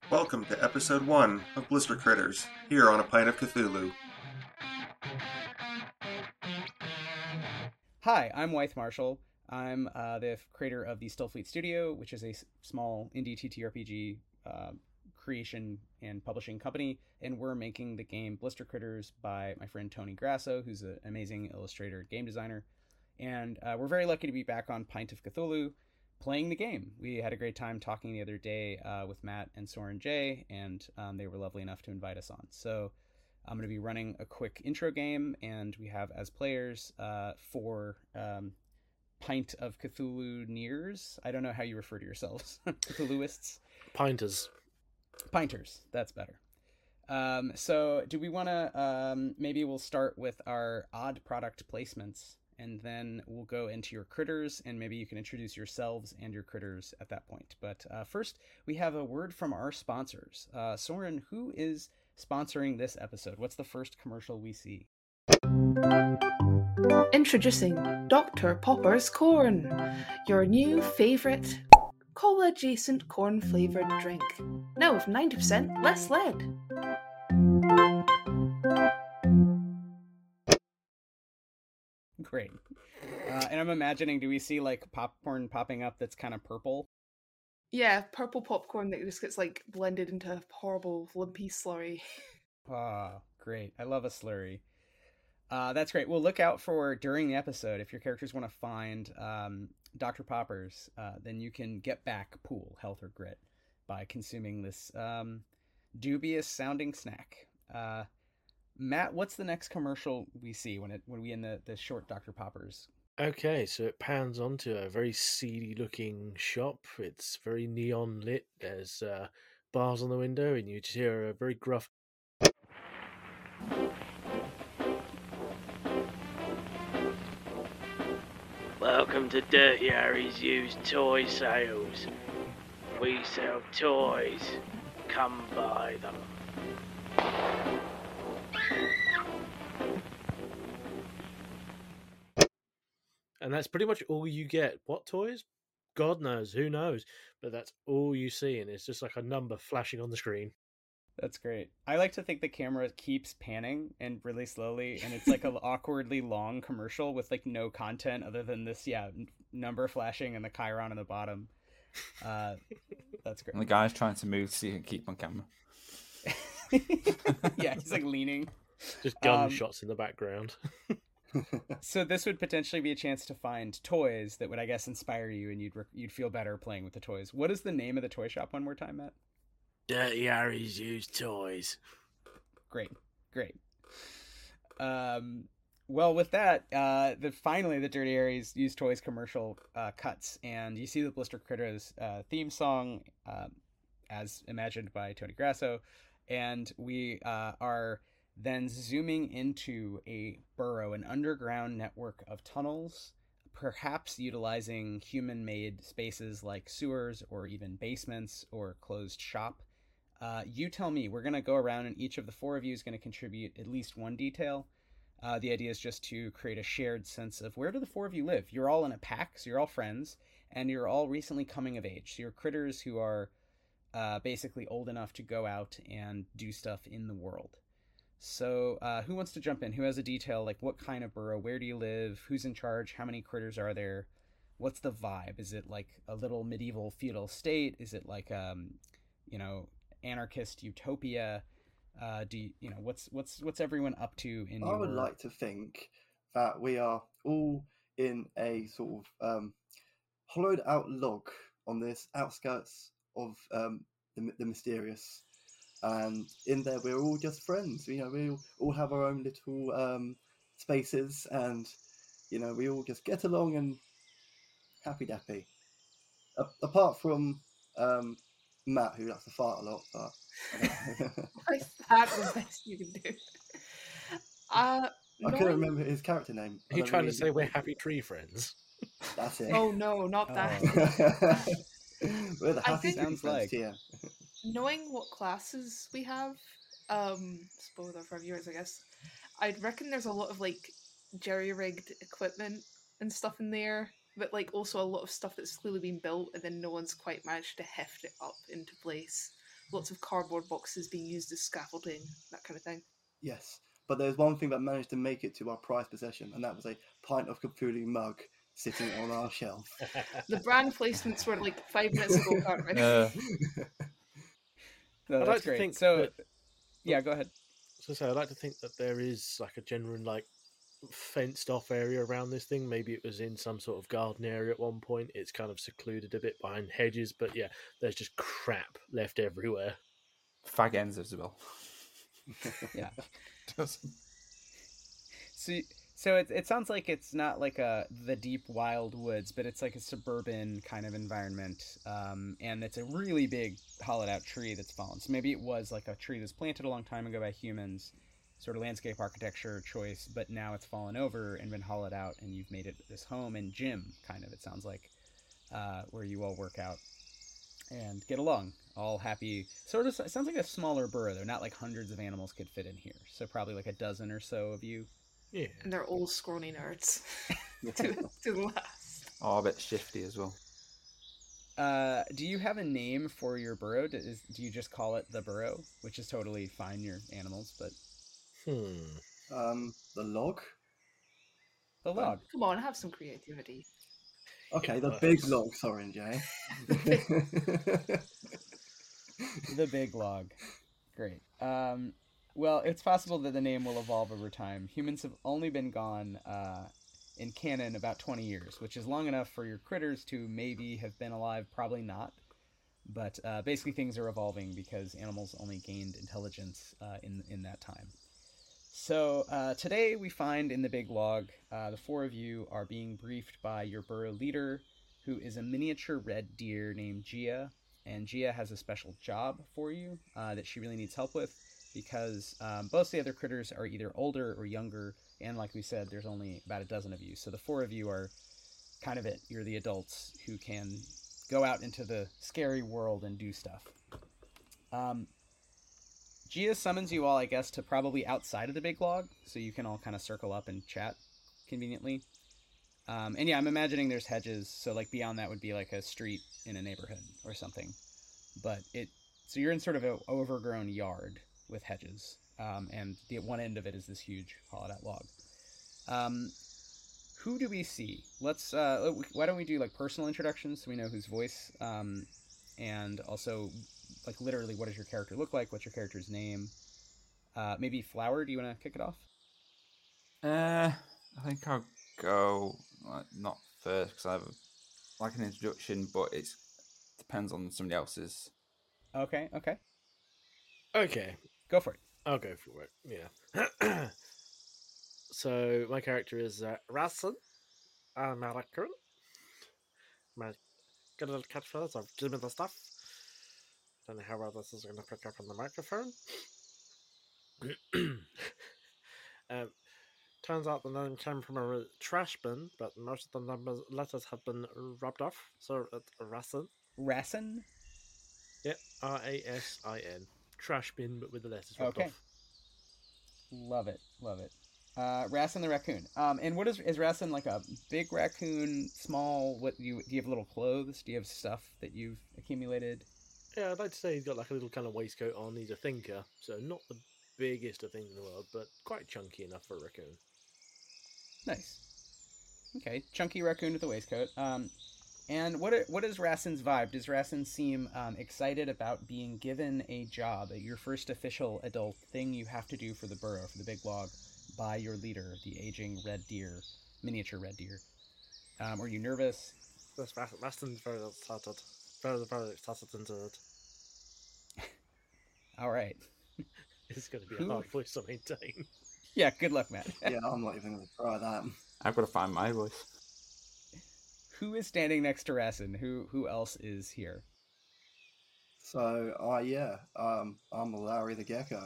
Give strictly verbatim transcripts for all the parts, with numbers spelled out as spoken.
Welcome to episode one of Blister Critters, here on A Pint of Cthulhu. Hi, I'm Wythe Marshall. I'm uh, the creator of the Stillfleet Studio, which is a s- small indie T T R P G uh, creation and publishing company, and we're making the game Blister Critters by my friend Tony Grasso, who's an amazing illustrator and game designer. And uh, we're very lucky to be back on Pint of Cthulhu playing the game. We had a great time talking the other day uh, with Matt and Soren J, and um, they were lovely enough to invite us on. So I'm going to be running a quick intro game, and we have as players uh, four um, Pint of Cthulhu-neers. I don't know how you refer to yourselves. Cthulhuists? Pinters. Pinters. That's better. Um, so do we want to, um, maybe we'll start with our odd product placements, and then we'll go into your critters, and maybe you can introduce yourselves and your critters at that point. But uh, first, we have a word from our sponsors. Uh, Soren, who is sponsoring this episode? What's the first commercial we see? Introducing Doctor Popper's Corn, your new favourite cola-adjacent corn-flavoured drink. Now with ninety percent less lead. Great. Uh, and I'm imagining, do we see like popcorn popping up that's kind of purple? Yeah, purple popcorn that just gets like blended into a horrible lumpy slurry. Ah, great. I love a slurry. Uh, that's great. Well, look out for during the episode, if your characters want to find um, Doctor Poppers, uh, then you can get back pool, health, or grit by consuming this um, dubious sounding snack. Uh, Matt, what's the next commercial we see when it when we in the, the short Doctor Poppers? Okay, so it pans onto a very seedy looking shop. It's very neon lit. There's uh, bars on the window, and you just hear a very gruff. Welcome to Dirty Harry's used toy sales. We sell toys. Come buy them. And that's pretty much all you get. What toys? God knows, who knows? But that's all you see, and it's just like a number flashing on the screen. That's great. I like to think the camera keeps panning and really slowly, and it's like an awkwardly long commercial with like no content other than this, yeah, n- number flashing and the chyron on the bottom. Uh, that's great. And the guy's trying to move so he can keep on camera. Yeah, he's like leaning. Just Um, gunshots in the background. So this would potentially be a chance to find toys that would, I guess, inspire you, and you'd re- you'd feel better playing with the toys. What is the name of the toy shop one more time, Matt? Dirty Harry's used toys. Great, great. Um, well, with that, uh, the finally the Dirty Harry's Used Toys commercial uh, cuts, and you see the Blister Critters uh, theme song, uh, as imagined by Tony Grasso, and we uh, are then zooming into a burrow, an underground network of tunnels, perhaps utilizing human-made spaces like sewers or even basements or closed shop. Uh, you tell me. We're going to go around, and each of the four of you is going to contribute at least one detail. Uh, the idea is just to create a shared sense of where do the four of you live. You're all in a pack, so you're all friends, and you're all recently coming of age. So you're critters who are uh, basically old enough to go out and do stuff in the world. So uh, who wants to jump in? Who has a detail, like what kind of burrow, where do you live, who's in charge, how many critters are there, what's the vibe? Is it like a little medieval feudal state? Is it like, um, you know, anarchist utopia? Uh, do you, you know what's what's what's everyone up to in I your... would like to think that we are all in a sort of um, hollowed out log on this outskirts of um, the, the mysterious, and in there we're all just friends. You know, we all, all have our own little um, spaces, and you know, we all just get along and happy dappy. A- apart from um, Matt, who likes to fart a lot, but Why is that the best you can do? Uh, I couldn't knowing... remember his character name. Are you trying to say we're happy tree friends? That's it. Oh no, not that. Oh. We're the I happy think- Sounds friends like- here. Knowing what classes we have, um, spoiler for viewers, I guess, I'd reckon there's a lot of like jerry-rigged equipment and stuff in there, but like also a lot of stuff that's clearly been built and then no one's quite managed to heft it up into place. lots of cardboard boxes being used as scaffolding, that kind of thing. Yes, but there's one thing that managed to make it to our prized possession, and that was a pint of Cthulhu mug sitting on our shelf. The brand placements were like five minutes ago, Cartman. Uh, No, I'd that's like to great. think so, that- yeah, go ahead. So, so I'd like to think that there is like a genuine like fenced off area around this thing. Maybe it was in some sort of garden area at one point. It's kind of secluded a bit behind hedges, but yeah, there's just crap left everywhere. fag ends as well. Yeah. Just- So, so it it sounds like it's not like a the deep wild woods, but it's like a suburban kind of environment, um, and it's a really big hollowed out tree that's fallen. So maybe it was like a tree that's planted a long time ago by humans, sort of landscape architecture choice, but now it's fallen over and been hollowed out, and you've made it this home and gym, kind of. It sounds like, uh, where you all work out and get along, all happy. Sort of, it sounds like a smaller burrow, though. Not like hundreds of animals could fit in here. So probably like a dozen or so of you. Yeah. And they're all scrawny nerds to, to the last. oh, a bit shifty as well. Uh, do you have a name for your burrow? Do, is, do you just call it the burrow, which is totally fine, your animals, but Hmm. um, the log. the log. Come on, have some creativity. Okay, It the big works. log. Sorry, Jay. The big log. Great. Um, well, it's possible that the name will evolve over time. Humans have only been gone uh, in canon about twenty years, which is long enough for your critters to maybe have been alive, probably not. But uh, basically things are evolving because animals only gained intelligence uh, in, in that time. So uh, today we find in the big log, uh, the four of you are being briefed by your burrow leader, who is a miniature red deer named Gia. And Gia has a special job for you uh, that she really needs help with, because um, both the other critters are either older or younger, and like we said, there's only about a dozen of you. So the four of you are kind of it. You're the adults who can go out into the scary world and do stuff. Um, Gia summons you all, I guess, to probably outside of the big log, so you can all kind of circle up and chat conveniently. Um, and yeah, I'm imagining there's hedges, so like beyond that would be like a street in a neighborhood or something. But it, so you're in sort of an overgrown yard with hedges, um, and the one end of it is this huge hollowed out log. Um, who do we see? Let's, uh, why don't we do like personal introductions so we know whose voice, um, and also like literally what does your character look like? What's your character's name? Uh, maybe Flower, do you want to kick it off? Uh, I think I'll go like, not first because I have a, like an introduction, but it depends on somebody else's. Okay, okay. Okay, Go for it. I'll go for it. Yeah. So my character is uh, Rassen. I'm a raccoon. My good little catchphrase of "Give me the stuff." Don't know how well this is going to pick up on the microphone. um, turns out the name came from a trash bin, but most of the numbers letters have been rubbed off, so it's Rassen. Rassen? Yep, R A S I N. Trash bin, but with the letters rubbed Okay. off. Love it, love it. Uh, Rassen the raccoon. Um, and what is is Rassen like a big raccoon, small? What do you do? You have little clothes? Do you have stuff that you've accumulated? Yeah, I'd like to say he's got like a little kind of waistcoat on. He's a thinker, so not the biggest of things in the world, but quite chunky enough for a raccoon. Nice. Okay, chunky raccoon with a waistcoat. Um, and what what is Rassen's vibe? Does Rassen seem um, excited about being given a job, your first official adult thing you have to do for the burrow, for the big log, by your leader, the aging red deer, miniature red deer? Um, are you nervous? This Raston's very excited. Very, very excited into it. All right. It's going to be Who- a hard voice to maintain. Yeah. Good luck, Matt. Yeah, I'm not even going to try that. I've got to find my voice. Who is standing next to Rassen? Who who else is here? So, uh, yeah, um, I'm Larry the Gecko.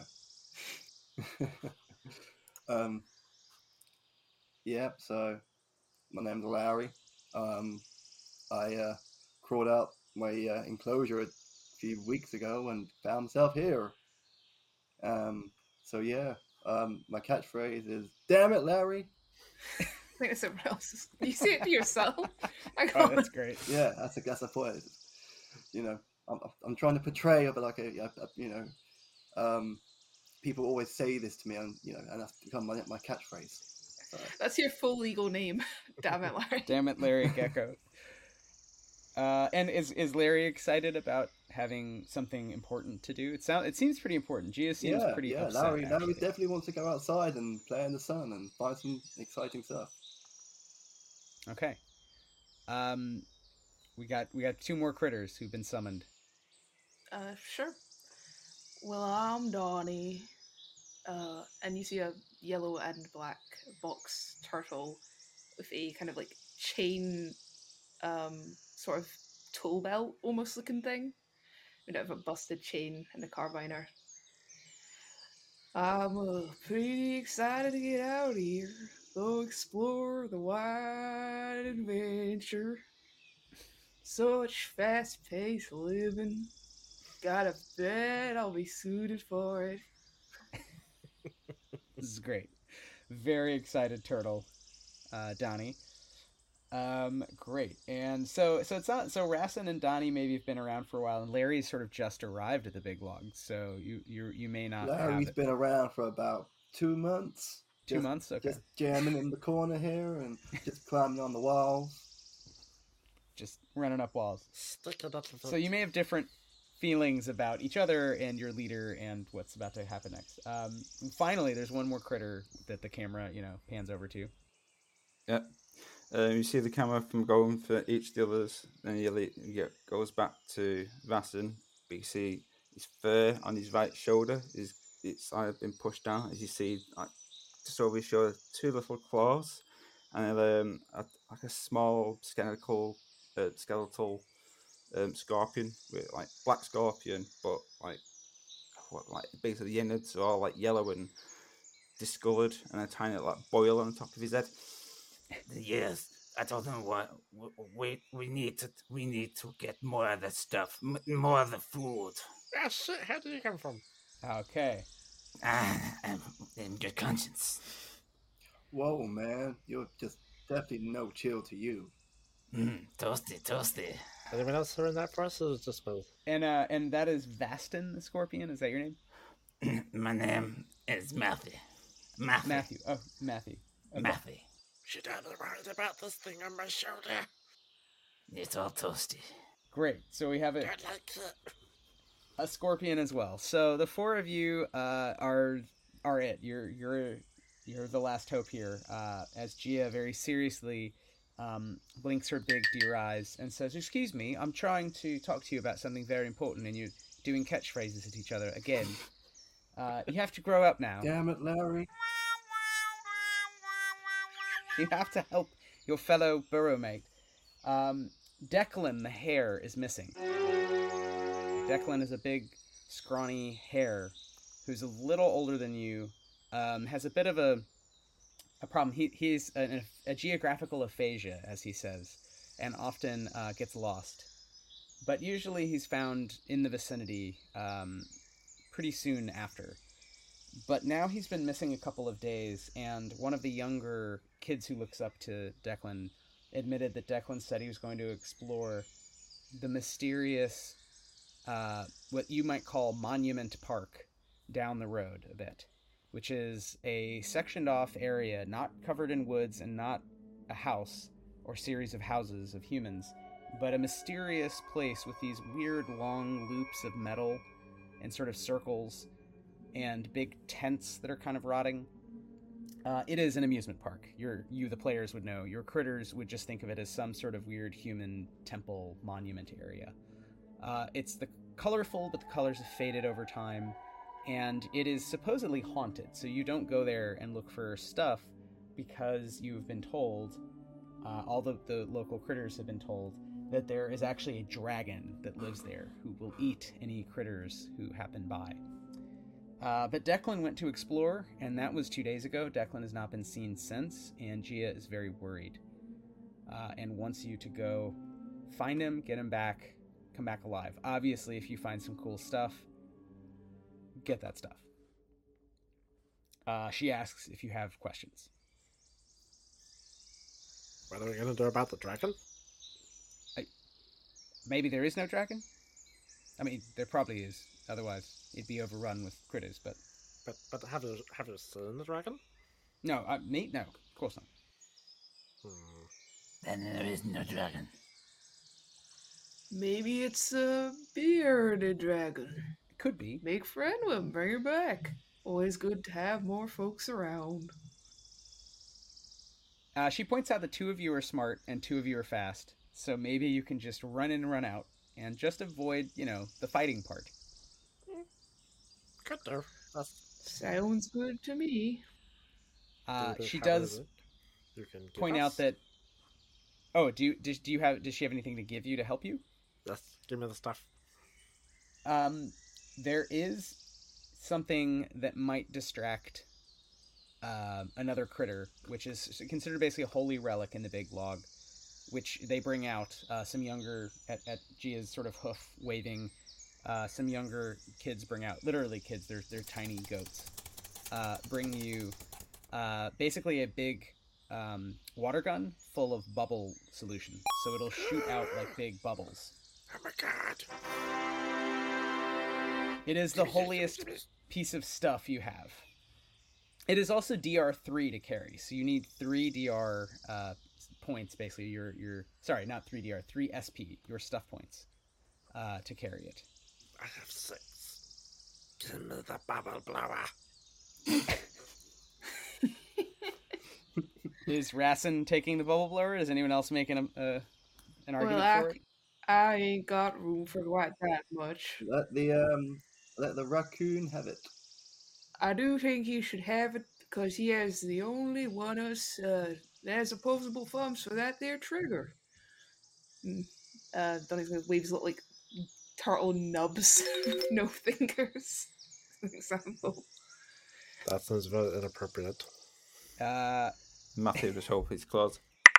um, yeah, so my name's Larry. Um, I uh, crawled out my uh, enclosure a few weeks ago and found myself here. Um, so yeah, um, my catchphrase is "Damn it, Larry!" I think it's everyone else's. You say it to yourself. I Oh, go, that's great. Yeah, that's a that's a point. You know, I'm, I'm trying to portray of like a, a, a you know, um, people always say this to me, and you know, and that's become my my catchphrase. So. That's your full legal name. Damn it, Larry. Damn it, Larry Gecko. Uh, and is is Larry excited about having something important to do? It sounds it seems pretty important. Gia seems yeah, pretty yeah. upset. Larry, actually. Larry definitely wants to go outside and play in the sun and find some exciting stuff. Okay. Um, we got we got two more critters who've been summoned. Uh, sure. Well, I'm Donnie. Uh, and you see a yellow and black box turtle with a kind of like chain, um, sort of tool belt almost looking thing. We don't have a busted chain and a carbiner. I'm uh, pretty excited to get out here. Go explore the wide adventure. Such fast-paced living. Gotta bet I'll be suited for it. This is great. Very excited turtle, uh, Donnie. Um, great. And so, so it's not so. Rassin and Donnie maybe have been around for a while, and Larry's sort of just arrived at the Big Log. So you you you may not. Larry's have it. been around for about two months. Two just, months. Okay. Just jamming in the corner here and just climbing on the walls. Just running up walls. Stick it up. So you may have different feelings about each other and your leader and what's about to happen next. Um, finally, there's one more critter that the camera, you know, pans over to. Yeah. Um, you see the camera from going for each of the others, then you, le- you get, goes back to Vasson, but you see his fur on his right shoulder is it's uh, been pushed down, as you see like, just over his shoulder, two little claws, and um, a, like a small skeletal, uh, skeletal um, scorpion, with like black scorpion, but like what, like basically the innards are all like yellow and discolored, and a tiny like boil on the top of his head. Yes, I told him what we we need to we need to get more of the stuff, m- more of the food. Ah, shit, how did you come from? Okay. Ah, I'm in good conscience. Whoa, man, you're just definitely no chill to you. Mm, toasty, toasty. Anyone else hearing that for us, or is it just both? And uh, and that is Vastin the Scorpion. Is that your name? My name is Matthew. Matthew. Matthew. Oh, Matthew. Okay. Matthew. Should I be worried about this thing on my shoulder? It's all toasty. Great. So we have a, Don't like it. a scorpion as well. So the four of you uh, are are it. You're you're you're the last hope here. Uh, as Gia very seriously um, blinks her big deer eyes and says, "Excuse me, I'm trying to talk to you about something very important," and you're doing catchphrases at each other again. Uh, you have to grow up now. Damn it, Larry. You have to help your fellow burrow mate. Um, Declan, the hare, is missing. Declan is a big, scrawny hare who's a little older than you, um, has a bit of a a problem. He He's a, a geographical aphasia, as he says, and often uh, gets lost. But usually he's found in the vicinity um, pretty soon after. But now he's been missing a couple of days, and one of the younger kids who looks up to Declan admitted that Declan said he was going to explore the mysterious, uh, what you might call Monument Park down the road a bit, which is a sectioned off area not covered in woods and not a house or series of houses of humans, but a mysterious place with these weird long loops of metal and sort of circles and big tents that are kind of rotting. Uh, it is an amusement park. You're, you, the players, would know. Your critters would just think of it as some sort of weird human temple monument area. Uh, it's the colorful, but the colors have faded over time, and it is supposedly haunted. So you don't go there and look for stuff because you've been told, uh, all the, the local critters have been told, that there is actually a dragon that lives there who will eat any critters who happen by. Uh, but Declan went to explore, and that was two days ago. Declan has not been seen since, and Gia is very worried. Uh, and wants you to go find him, get him back, come back alive. Obviously, if you find some cool stuff, get that stuff. Uh, she asks if you have questions. What are we going to do about the dragon? Maybe there is no dragon? I mean, there probably is. Otherwise, it'd be overrun with critters. But But but have you have you seen the dragon? no, uh, me? No, of course not. Hmm. Then there is no dragon. Maybe it's a bearded dragon. It could be. Make friend with him, bring her back. Always good to have more folks around. Uh, she points out that two of you are smart and two of you are fast, so maybe you can just run in and run out and just avoid, you know, the fighting part. Could do. That's Sounds good to me. Uh, do she have does it. You can give point us. out that. Oh, do you does, do you have does she have anything to give you to help you? Yes, give me the stuff. Um, there is something that might distract uh, another critter, which is considered basically a holy relic in the big log, which they bring out. Uh, some younger, at, at Gia's sort of hoof waving, uh, some younger kids bring out, literally kids, they're, they're tiny goats, uh, bring you uh, basically a big um, water gun full of bubble solution. So it'll shoot out like big bubbles. Oh my god! It is the holiest piece of stuff you have. It is also D R three to carry, so you need three D R uh, points, basically. Your your sorry, not three D R, three S P, your stuff points, uh, to carry it. I have six. Give me the bubble blower. Is Rassen taking the bubble blower? Is anyone else making a, uh, an argument well, for I, it? I ain't got room for quite that much. Let the um, let the raccoon have it. I do think he should have it because he has the only one of us uh, that has opposable thumbs for that there trigger. Mm, Uh, Donnie's gonna wave his little like turtle nubs, no fingers. As an example. That sounds very inappropriate. Uh, Matthew just hope his claws.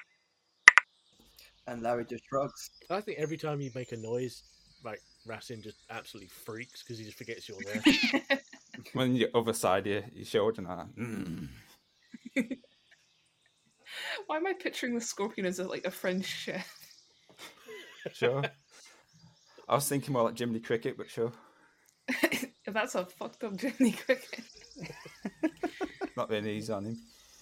And Larry just shrugs. I think every time you make a noise, like Racing just absolutely freaks because he just forgets you're there. When your other side, your, your shoulder, and I'm like, mm. Why am I picturing the scorpion as a, like a French chef? Sure. I was thinking more like Jiminy Cricket, but sure. That's a fucked up Jiminy Cricket. Not being easy on him.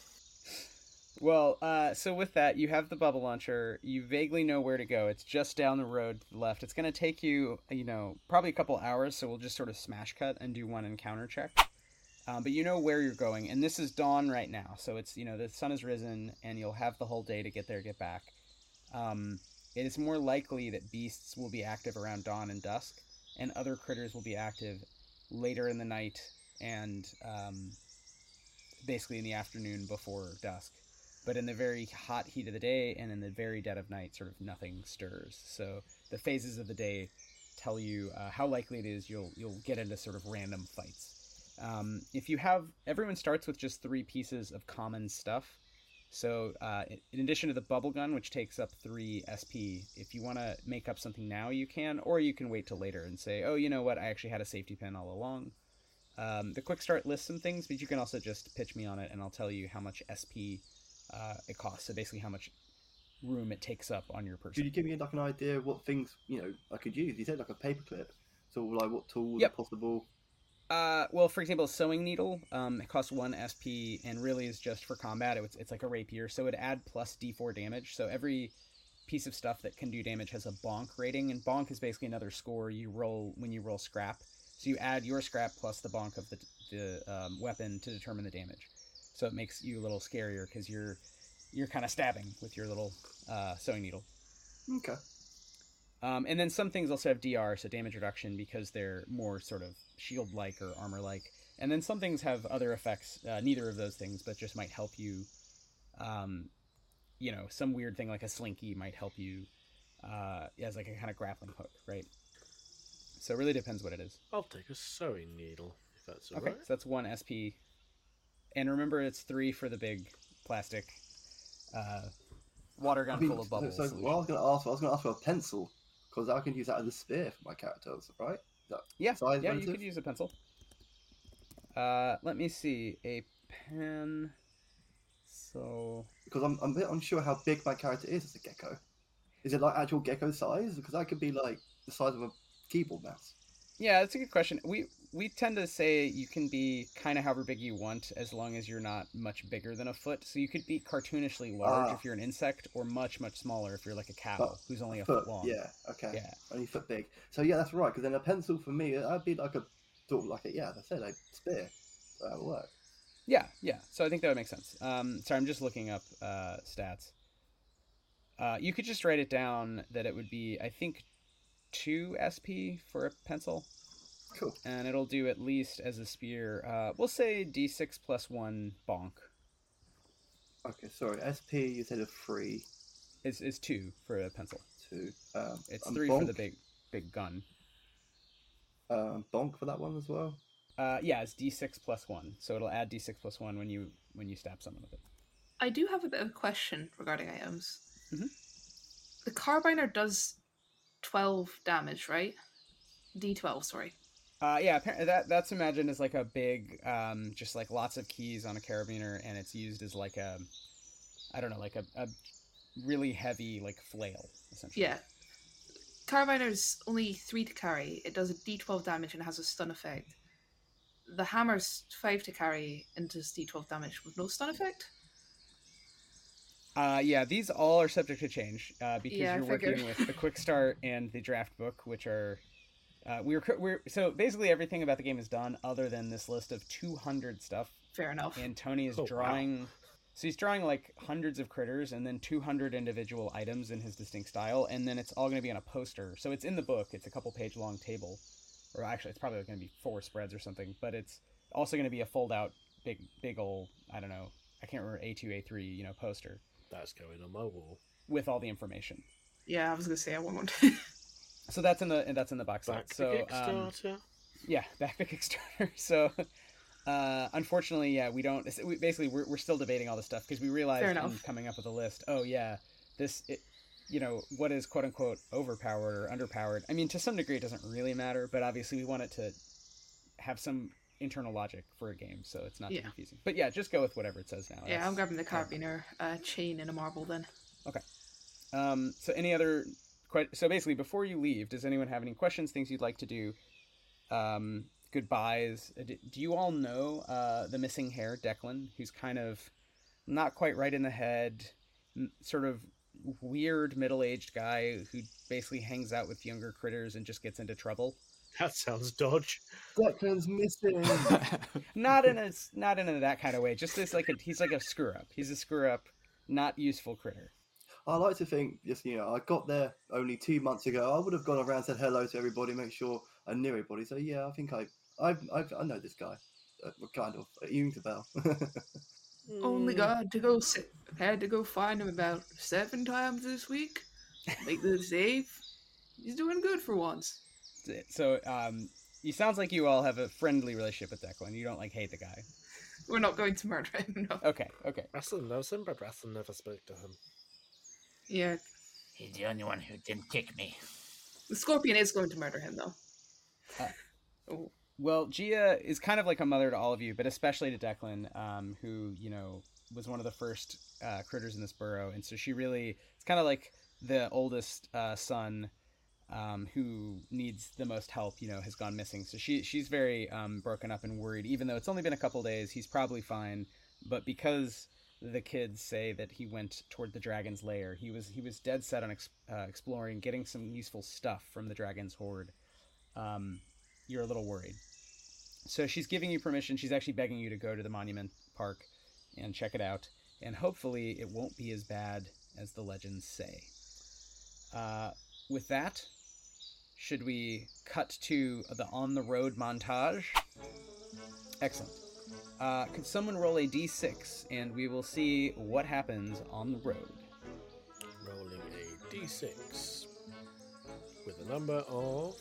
well, uh, so with that, you have the bubble launcher. You vaguely know where to go. It's just down the road to the left. It's going to take you, you know, probably a couple hours, so we'll just sort of smash cut and do one encounter check. Um, but you know where you're going, and this is dawn right now, so it's, you know, the sun has risen, and you'll have the whole day to get there, get back. Um, it is more likely that beasts will be active around dawn and dusk, and other critters will be active later in the night and um, basically in the afternoon before dusk. But in the very hot heat of the day and in the very dead of night, sort of nothing stirs. So the phases of the day tell you uh, how likely it is you'll you'll get into sort of random fights. Um, if you have, everyone starts with just three pieces of common stuff. So uh, in addition to the bubble gun, which takes up three S P, if you want to make up something now, you can, or you can wait till later and say, oh, you know what, I actually had a safety pin all along. Um, the quick start lists some things, but you can also just pitch me on it, and I'll tell you how much S P uh, it costs. So basically how much room it takes up on your person. Could you give me like an idea of what things, you know, I could use? You said like a paperclip. So like what tools Yep. are possible? Uh, well, for example, a sewing needle, um, it costs one S P and really is just for combat. It's, it's like a rapier, so it add plus D four damage. So every piece of stuff that can do damage has a bonk rating, and bonk is basically another score you roll when you roll scrap. So you add your scrap plus the bonk of the, the um, weapon to determine the damage. So it makes you a little scarier because you're you're kind of stabbing with your little uh, sewing needle. Okay. Um, and then some things also have D R, so damage reduction, because they're more sort of shield-like or armor-like. And then some things have other effects, uh, neither of those things, but just might help you, um, you know, some weird thing like a slinky might help you uh, as like a kind of grappling hook, right? So it really depends what it is. I'll take a sewing needle, if that's Okay, alright. so that's one S P. And remember, it's three for the big plastic uh, water gun I mean, full of bubbles. So, so what I was going to ask, I was going to ask for a pencil because I can use that as a spear for my characters, right? Is that Yeah, size yeah, you relative? could use a pencil. Uh, let me see. A pen. So Because I'm, I'm a bit unsure how big my character is as a gecko. Is it like actual gecko size? Because that could be like the size of a keyboard mouse? Yeah, that's a good question. We we tend to say you can be kind of however big you want as long as you're not much bigger than a foot. So you could be cartoonishly large Ah. if you're an insect, or much much smaller if you're like a cow But who's only a foot, long. Yeah, okay. Yeah. Only foot big. So yeah, that's right. Because then a pencil for me, I'd be like a sort of like a yeah, as I said, a spear. So that would work. Yeah, yeah. So I think that would make sense. Um, sorry, I'm just looking up uh, stats. Uh, you could just write it down that it would be, I think, two S P for a pencil, Cool. and it'll do at least as a spear. Uh, we'll say D six plus one bonk. Okay, sorry. S P you said a three, Is is two for a pencil. two. Um, It's and three bonk, for the big big gun. Um, bonk for that one as well. Uh, yeah, it's D six plus one, so it'll add D six plus one when you when you stab someone with it. I do have a bit of a question regarding items. Mhm. The carbiner does twelve damage, right? D twelve, sorry. Uh, yeah, apparently that that's imagined as like a big, um, just like lots of keys on a carabiner, and it's used as like a, I don't know, like a, a really heavy like flail, essentially. Yeah. Carbiner's only three to carry. It does a D twelve damage and has a stun effect. The hammer's five to carry and does D twelve damage with no stun effect. Uh, yeah, these all are subject to change uh, because Yeah, I you're working figured. with the quick start and the draft book, which are uh, we were we're so basically everything about the game is done other than this list of two hundred stuff, Fair enough. and Tony is Oh, wow. drawing. So he's drawing like hundreds of critters and then two hundred individual items in his distinct style, and then it's all going to be on a poster. So it's in the book. It's a couple page long table, or actually it's probably going to be four spreads or something. But it's also going to be a fold out big big old I don't know I can't remember A two A three you know poster That's going on my wall. with all the information. Yeah, I was gonna say I won't. So that's in the and that's in the box set. Back to So um, Kickstarter. yeah, back to Kickstarter. So uh, unfortunately, yeah, we don't. We, basically, we're we're still debating all this stuff because we realized Fair in enough. coming up with a list. Oh yeah, this it, you know what is quote unquote overpowered or underpowered. I mean, to some degree, it doesn't really matter, but obviously, we want it to have some internal logic for a game, so it's not too Yeah. confusing. But yeah, just go with whatever it says now. Yeah, I'm That's- grabbing the carabiner uh, chain and a marble then. Um, so any other que- so basically before you leave, does anyone have any questions, things you'd like to do? Um, goodbyes. Uh, d- Do you all know uh, the missing hair Declan, who's kind of not quite right in the head, m- sort of weird middle-aged guy who basically hangs out with younger critters and just gets into trouble? That sounds dodge. Declan's missing. Not in a s- not in a, that kind of way. Just as like a he's like a screw up. He's a screw up, not useful critter. I like to think, just you know, I got there only two months ago. I would have gone around, said hello to everybody, make sure I knew everybody. So yeah, I think I, I, I, I know this guy, uh, kind of. You ring the bell. Only Mm, got to go. Si- had to go find him about seven times this week. Make the save. He's doing good for once. That's it. So um, it sounds like you all have a friendly relationship with Declan. You don't like hate the guy. We're not going to murder him. No. Okay, okay. Wrestling knows him, but Wrestling never spoke to him. Yeah, He's the only one who didn't kick me. the scorpion is going to murder him though. Uh, Oh, Well, Gia is kind of like a mother to all of you, but especially to Declan, um, who, you know, was one of the first uh, critters in this burrow. And so she really, it's kind of like the oldest uh, son um, who needs the most help, you know, has gone missing. So she she's very um, broken up and worried, even though it's only been a couple days. He's probably fine. But because the kids say that he went toward the dragon's lair, he was he was dead set on ex- uh, exploring, getting some useful stuff from the dragon's hoard. Um, you're a little worried. So she's giving you permission. She's actually begging you to go to the monument park and check it out. And hopefully it won't be as bad as the legends say. Uh, with that, should we cut to the on the road montage? Excellent. Uh, could someone roll a d six and we will see what happens on the road? Rolling a d six with a number of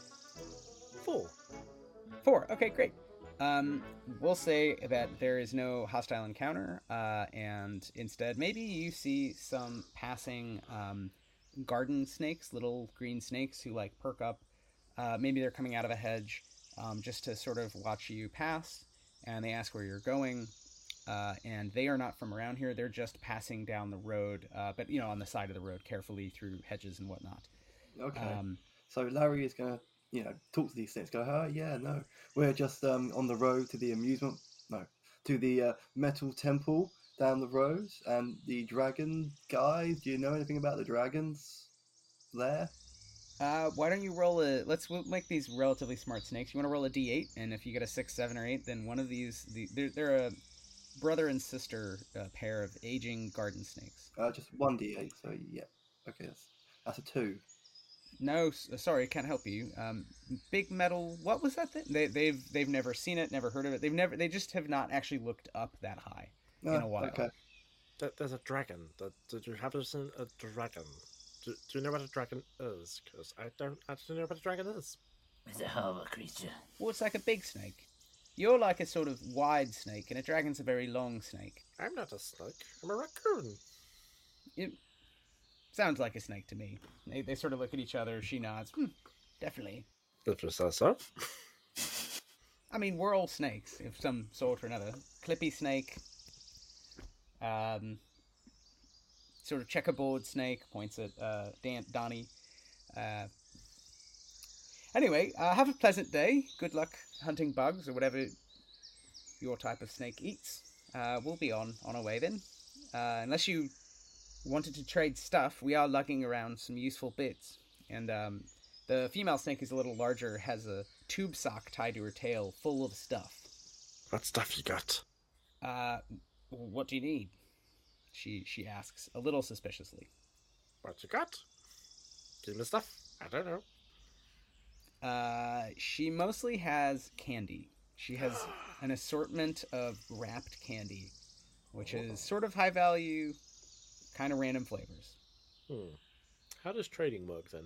four. Four. Okay, great. Um, we'll say that there is no hostile encounter, uh, and instead, maybe you see some passing um, garden snakes, little green snakes who like perk up. Uh, maybe they're coming out of a hedge um, just to sort of watch you pass, and they ask where you're going. Uh, and they are not from around here; they're just passing down the road, uh, but you know, on the side of the road, carefully through hedges and whatnot. Okay. Um, So Larry is gonna you know, talk to these things. Go, oh yeah, no, we're just um on the road to the amusement, no, to the uh, metal temple down the road, and the dragon guys. Do you know anything about the dragons there? Uh, why don't you roll a? Let's we'll make these relatively smart snakes. You want to roll a d eight, and if you get a six, seven, or eight, then one of these, the, they're, they're a brother and sister uh, pair of aging garden snakes. Uh, just one d eight. So yeah, okay, that's that's a two. No, s- sorry, can't help you. Um, big metal. What was that thing? They, they've they've never seen it, never heard of it. They've never. They just have not actually looked up that high No, in a while. okay. There- There's a dragon. That- Did you have seen a dragon? Do, do you know what a dragon is? Because I don't actually know what a dragon is. It's a horrible creature. Well, it's like a big snake. You're like a sort of wide snake, and a dragon's a very long snake. I'm not a snake. I'm a raccoon. It sounds like a snake to me. They, they sort of look at each other. She nods. Hmm, definitely. If you say so. I mean, we're all snakes of some sort or another. Clippy snake. Um, sort of checkerboard snake. Points at uh, Dan- Donnie. Uh, anyway, uh, have a pleasant day. Good luck hunting bugs or whatever your type of snake eats. Uh, we'll be on, on our way then. Uh, unless you wanted to trade stuff, we are lugging around some useful bits. And um, the female snake is a little larger, has a tube sock tied to her tail full of stuff. What stuff you got? Uh, what do you need? She she asks, a little suspiciously. What you got? Give me stuff. I don't know. Uh, she mostly has candy. She has an assortment of wrapped candy, which is sort of high value, kind of random flavors. Hmm. How does trading work then?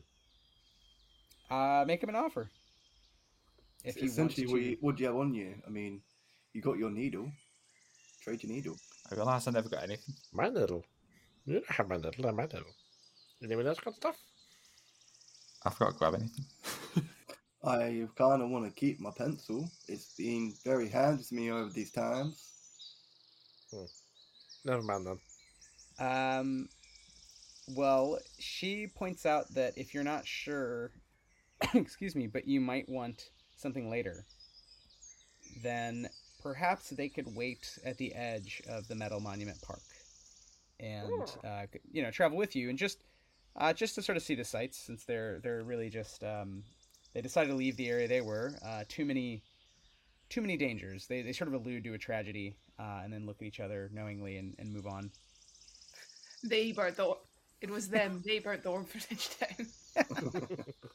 Uh, make him an offer. If you want Essentially, to. what, you, what do you have on you? I mean, you got your needle. Trade your needle. I realised I never got anything. My needle. You don't have my needle, I have my needle. Anyone else got stuff? I forgot to grab anything. I kind of want to keep my pencil. It's been very handy to me over these times. Never mind then. Um, well, she points out that if you're not sure, excuse me, but you might want something later, then perhaps they could wait at the edge of the Metal Monument Park and, uh, you know, travel with you and just, uh, just to sort of see the sights, since they're they're really just um, they decided to leave the area they were. Uh, too many, too many dangers. They they sort of allude to a tragedy uh, and then look at each other knowingly and, and move on. They burnt the. It was them. They burnt the orphanage down.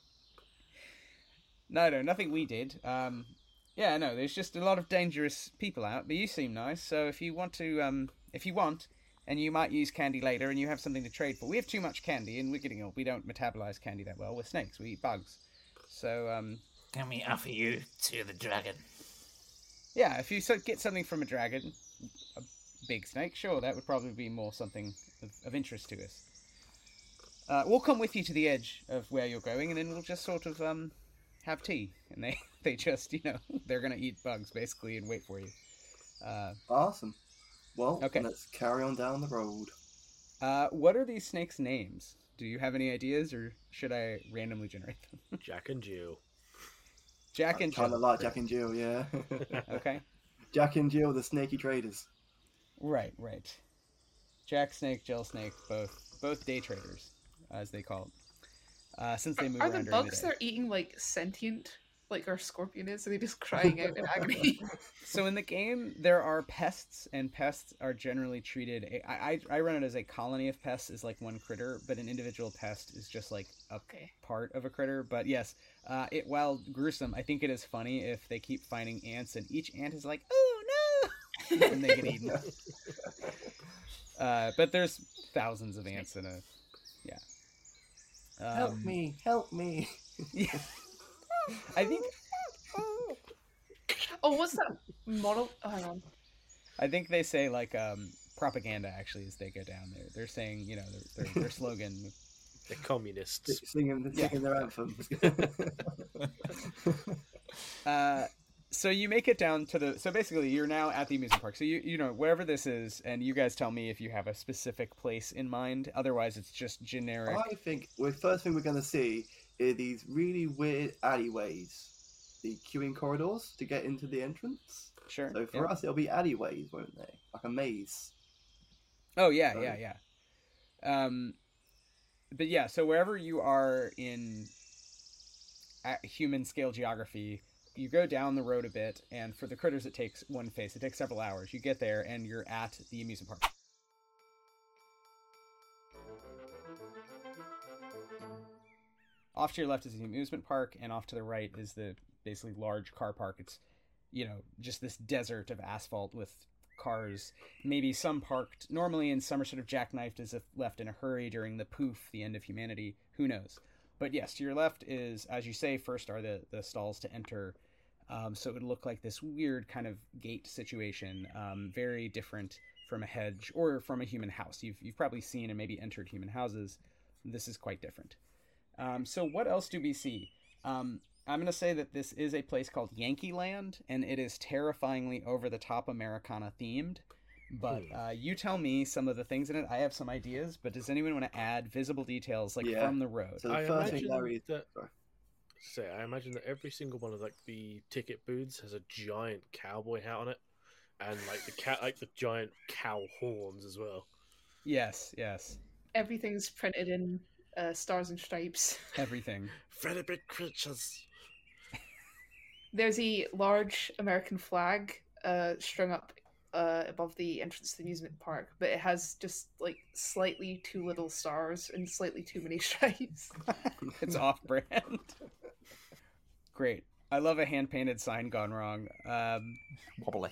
No, no, nothing we did. Um, yeah, no, there's just a lot of dangerous people out, but you seem nice, so if you want to, um, if you want, and you might use candy later and you have something to trade for. We have too much candy and we're getting old. We don't metabolize candy that well. We're snakes. We eat bugs. So, um, Can we offer you to the dragon? yeah, if you so- get something from a dragon, a big snake, sure, that would probably be more something of, of interest to us. Uh, we'll come with you to the edge of where you're going and then we'll just sort of, um, have tea. And they, they just, you know, they're going to eat bugs basically and wait for you. Uh, Awesome. Well, Okay. let's carry on down the road. Uh, what are these snakes' names? Do you have any ideas, or should I randomly generate them? Jack and Jill. Jack and Kind Jill. of like Jack and Jill, yeah. Okay. Jack and Jill, the snaky traders. Right, right. Jack Snake, Jill Snake, both both day traders, as they call it. Uh, since they move Are around the during bugs the day. they're eating like sentient, like our scorpion is? Are they just crying out in agony? So in the game, there are pests, and pests are generally treated. I, I I run it as a colony of pests is like one critter, but an individual pest is just like a Okay. part of a critter. But yes, uh, it while gruesome, I think it is funny if they keep finding ants, and each ant is like, "Oh no!" and they get eaten. Uh, but there's thousands of ants in a yeah. Um, Help me, help me. Yeah. I think Oh, what's that model? Oh, hang on. I think they say like um, propaganda actually as they go down there. They're saying you know their their, their slogan. The communists. Singing, Yeah. singing their anthems. Uh, so you make it down to the. So basically, you're now at the amusement park. So you you know wherever this is, and you guys tell me if you have a specific place in mind. Otherwise, it's just generic. I think well, the first thing we're going to see are these really weird alleyways, the queuing corridors to get into the entrance. Sure. So for yeah. us, it'll be alleyways, won't they? Like a maze. Oh yeah, So- yeah, yeah. Um, but yeah, so wherever you are in at human scale geography, you go down the road a bit, and for the critters, it takes one phase. It takes several hours. You get there, and you're at the amusement park. Off to your left is the amusement park, and off to the right is the basically large car park. It's, you know, just this desert of asphalt with cars, maybe some parked normally, and some are sort of jackknifed as if left in a hurry during the poof, the end of humanity. Who knows? But yes, to your left is, as you say, first are the, the stalls to enter. Um, so it would look like this weird kind of gate situation, um, very different from a hedge or from a human house. You've, you've probably seen and maybe entered human houses. This is quite different. Um, so what else do we see? Um, I'm going to say that this is a place called Yankee Land, and it is terrifyingly over-the-top Americana themed. But uh, you tell me some of the things in it. I have some ideas, but does anyone want to add visible details, like Yeah. from the road? So the I first thing, imagine Larry. that. Sorry. Say, I imagine that every single one of like the ticket booths has a giant cowboy hat on it, and like the cat, like the giant cow horns as well. Yes, yes, Everything's printed in uh, stars and stripes. everything. Very big creatures. There's a large American flag uh, strung up uh, above the entrance to the amusement park, but it has just like slightly too little stars and slightly too many stripes. It's off-brand. Great. I love a hand-painted sign gone wrong. Um, Wobbly.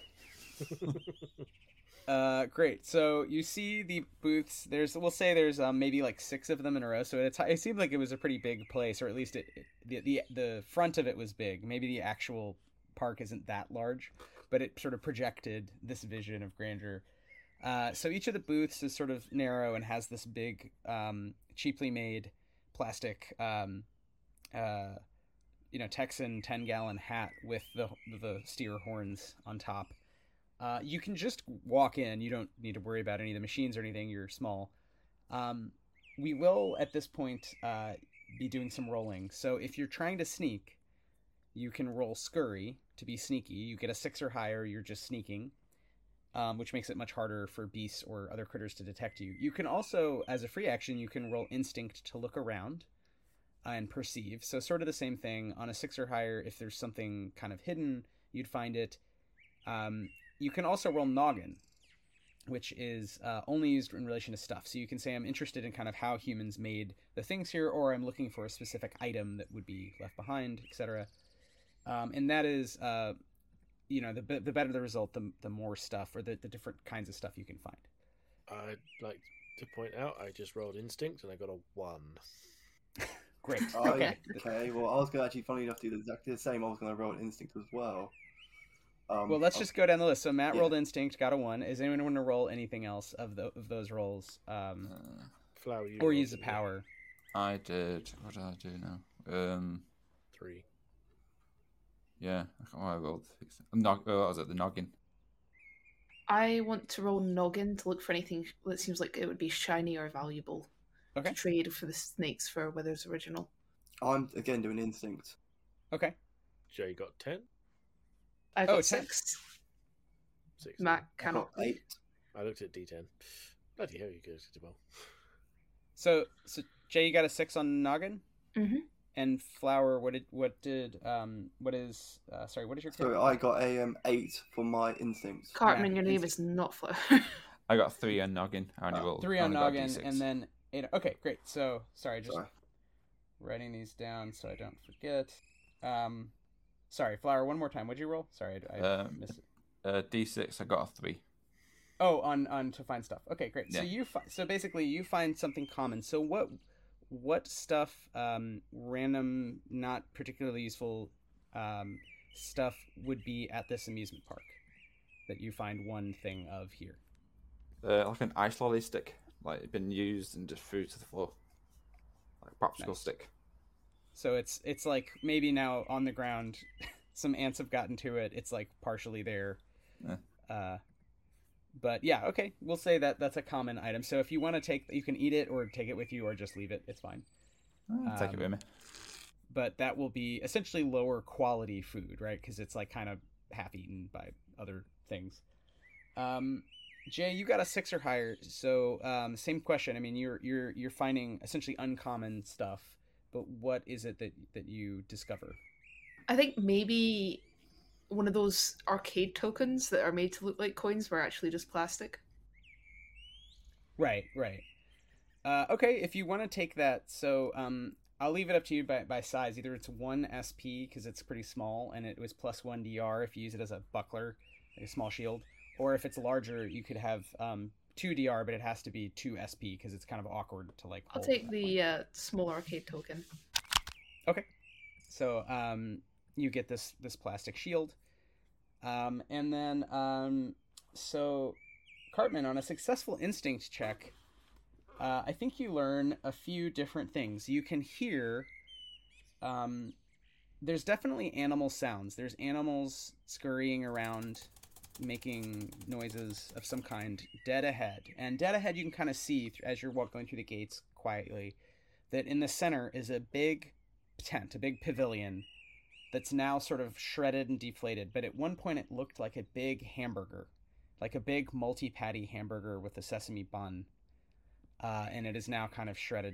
uh, great. So you see the booths. There's, we'll say there's um, maybe like six of them in a row. So it's, it seemed like it was a pretty big place, or at least it, it, the, the the front of it was big. Maybe the actual park isn't that large, but it sort of projected this vision of grandeur. Uh, so each of the booths is sort of narrow and has this big, um, cheaply made plastic, um, uh, you know, Texan ten gallon hat with the the steer horns on top. Uh, you can just walk in. You don't need to worry about any of the machines or anything. You're small. Um, we will, at this point, uh, be doing some rolling. So if you're trying to sneak, you can roll Scurry to be sneaky. You get a six or higher, you're just sneaking, um, which makes it much harder for beasts or other critters to detect you. You can also, as a free action, you can roll Instinct to look around and perceive. So sort of the same thing. On a six or higher, if there's something kind of hidden, you'd find it. Um, you can also roll Noggin, which is uh, only used in relation to stuff. So you can say, I'm interested in kind of how humans made the things here, or I'm looking for a specific item that would be left behind, et cetera. Um, and that is, uh, you know, the the better the result, the, the more stuff, or the, the different kinds of stuff you can find. I'd like to point out I just rolled instinct and I got a one. Great. Oh, Okay. okay. Well, I was going to actually, funny enough, do exactly the same. I was going to roll instinct as well. Um, Well, let's I'll- just go down the list. So Matt Yeah. rolled Instinct, got a one. Is anyone want to roll anything else of the of those rolls, um, Uh, Flower, you or rolled use a it, power? I did. What did I do now? Um, Three. yeah, I can't remember what I rolled. Nog- oh, what was it? The noggin. I want to roll Noggin to look for anything that seems like it would be shiny or valuable. Okay. To trade for the snakes for Wither's original. I'm, again, doing instinct. Okay. Jay got ten. I got Oh, ten. six. Six. Matt I cannot. got eight. I looked at D ten. Bloody hell, you guys did well. So so Jay, you got a six on Noggin, Mhm. and Flower. What did what did um what is uh, sorry? What is your So character? I got a um, eight for my instinct. Cartman, Matt, your name instinct. is not Flower. I got three on noggin. I only Oh, rolled Three I on only got a Noggin, D six. and then eight. Okay, great. So sorry, just Sorry. writing these down so I don't forget. Um, sorry, Flower. One more time. What'd you roll? Sorry, I, I Um, missed it. uh, D six. I got a three. Oh, on on to find stuff. Okay, great. So Yeah. you fi- so basically you find something common. So what what stuff, um, random, not particularly useful, um, stuff would be at this amusement park that you find one thing of here? Uh, like an ice lolly stick, like been used and just threw to the floor, like popsicle Nice. stick. So it's it's like maybe now on the ground, some ants have gotten to it. It's like partially there. Yeah. Uh, but yeah, okay, we'll say that that's a common item. So if you want to take, you can eat it or take it with you or just leave it. It's fine. Uh, take it Um, with me. but that will be essentially lower quality food, right? Because it's like kind of half eaten by other things. Um, Jay, you got a six or higher, so um, same question. I mean, you're you're you're finding essentially uncommon stuff, but what is it that that you discover? I think maybe one of those arcade tokens that are made to look like coins were actually just plastic. Right, right. Uh, okay, if you want to take that, so um, I'll leave it up to you by, by size. Either it's one S P because it's pretty small, and it was plus one D R if you use it as a buckler, like a small shield, or if it's larger, you could have um, two D R, but it has to be two S P because it's kind of awkward to like. I'll hold take that the one. uh, small arcade token. Okay, so um, you get this this plastic shield, um, and then um, so Cartman, on a successful instinct check, uh, I think you learn a few different things. You can hear. Um, there's definitely animal sounds. There's animals scurrying around, making noises of some kind dead ahead. And dead ahead, you can kind of see as you're walking through the gates quietly that in the center is a big tent, a big pavilion that's now sort of shredded and deflated. But at one point, it looked like a big hamburger, like a big multi-patty hamburger with a sesame bun. Uh, and it is now kind of shredded.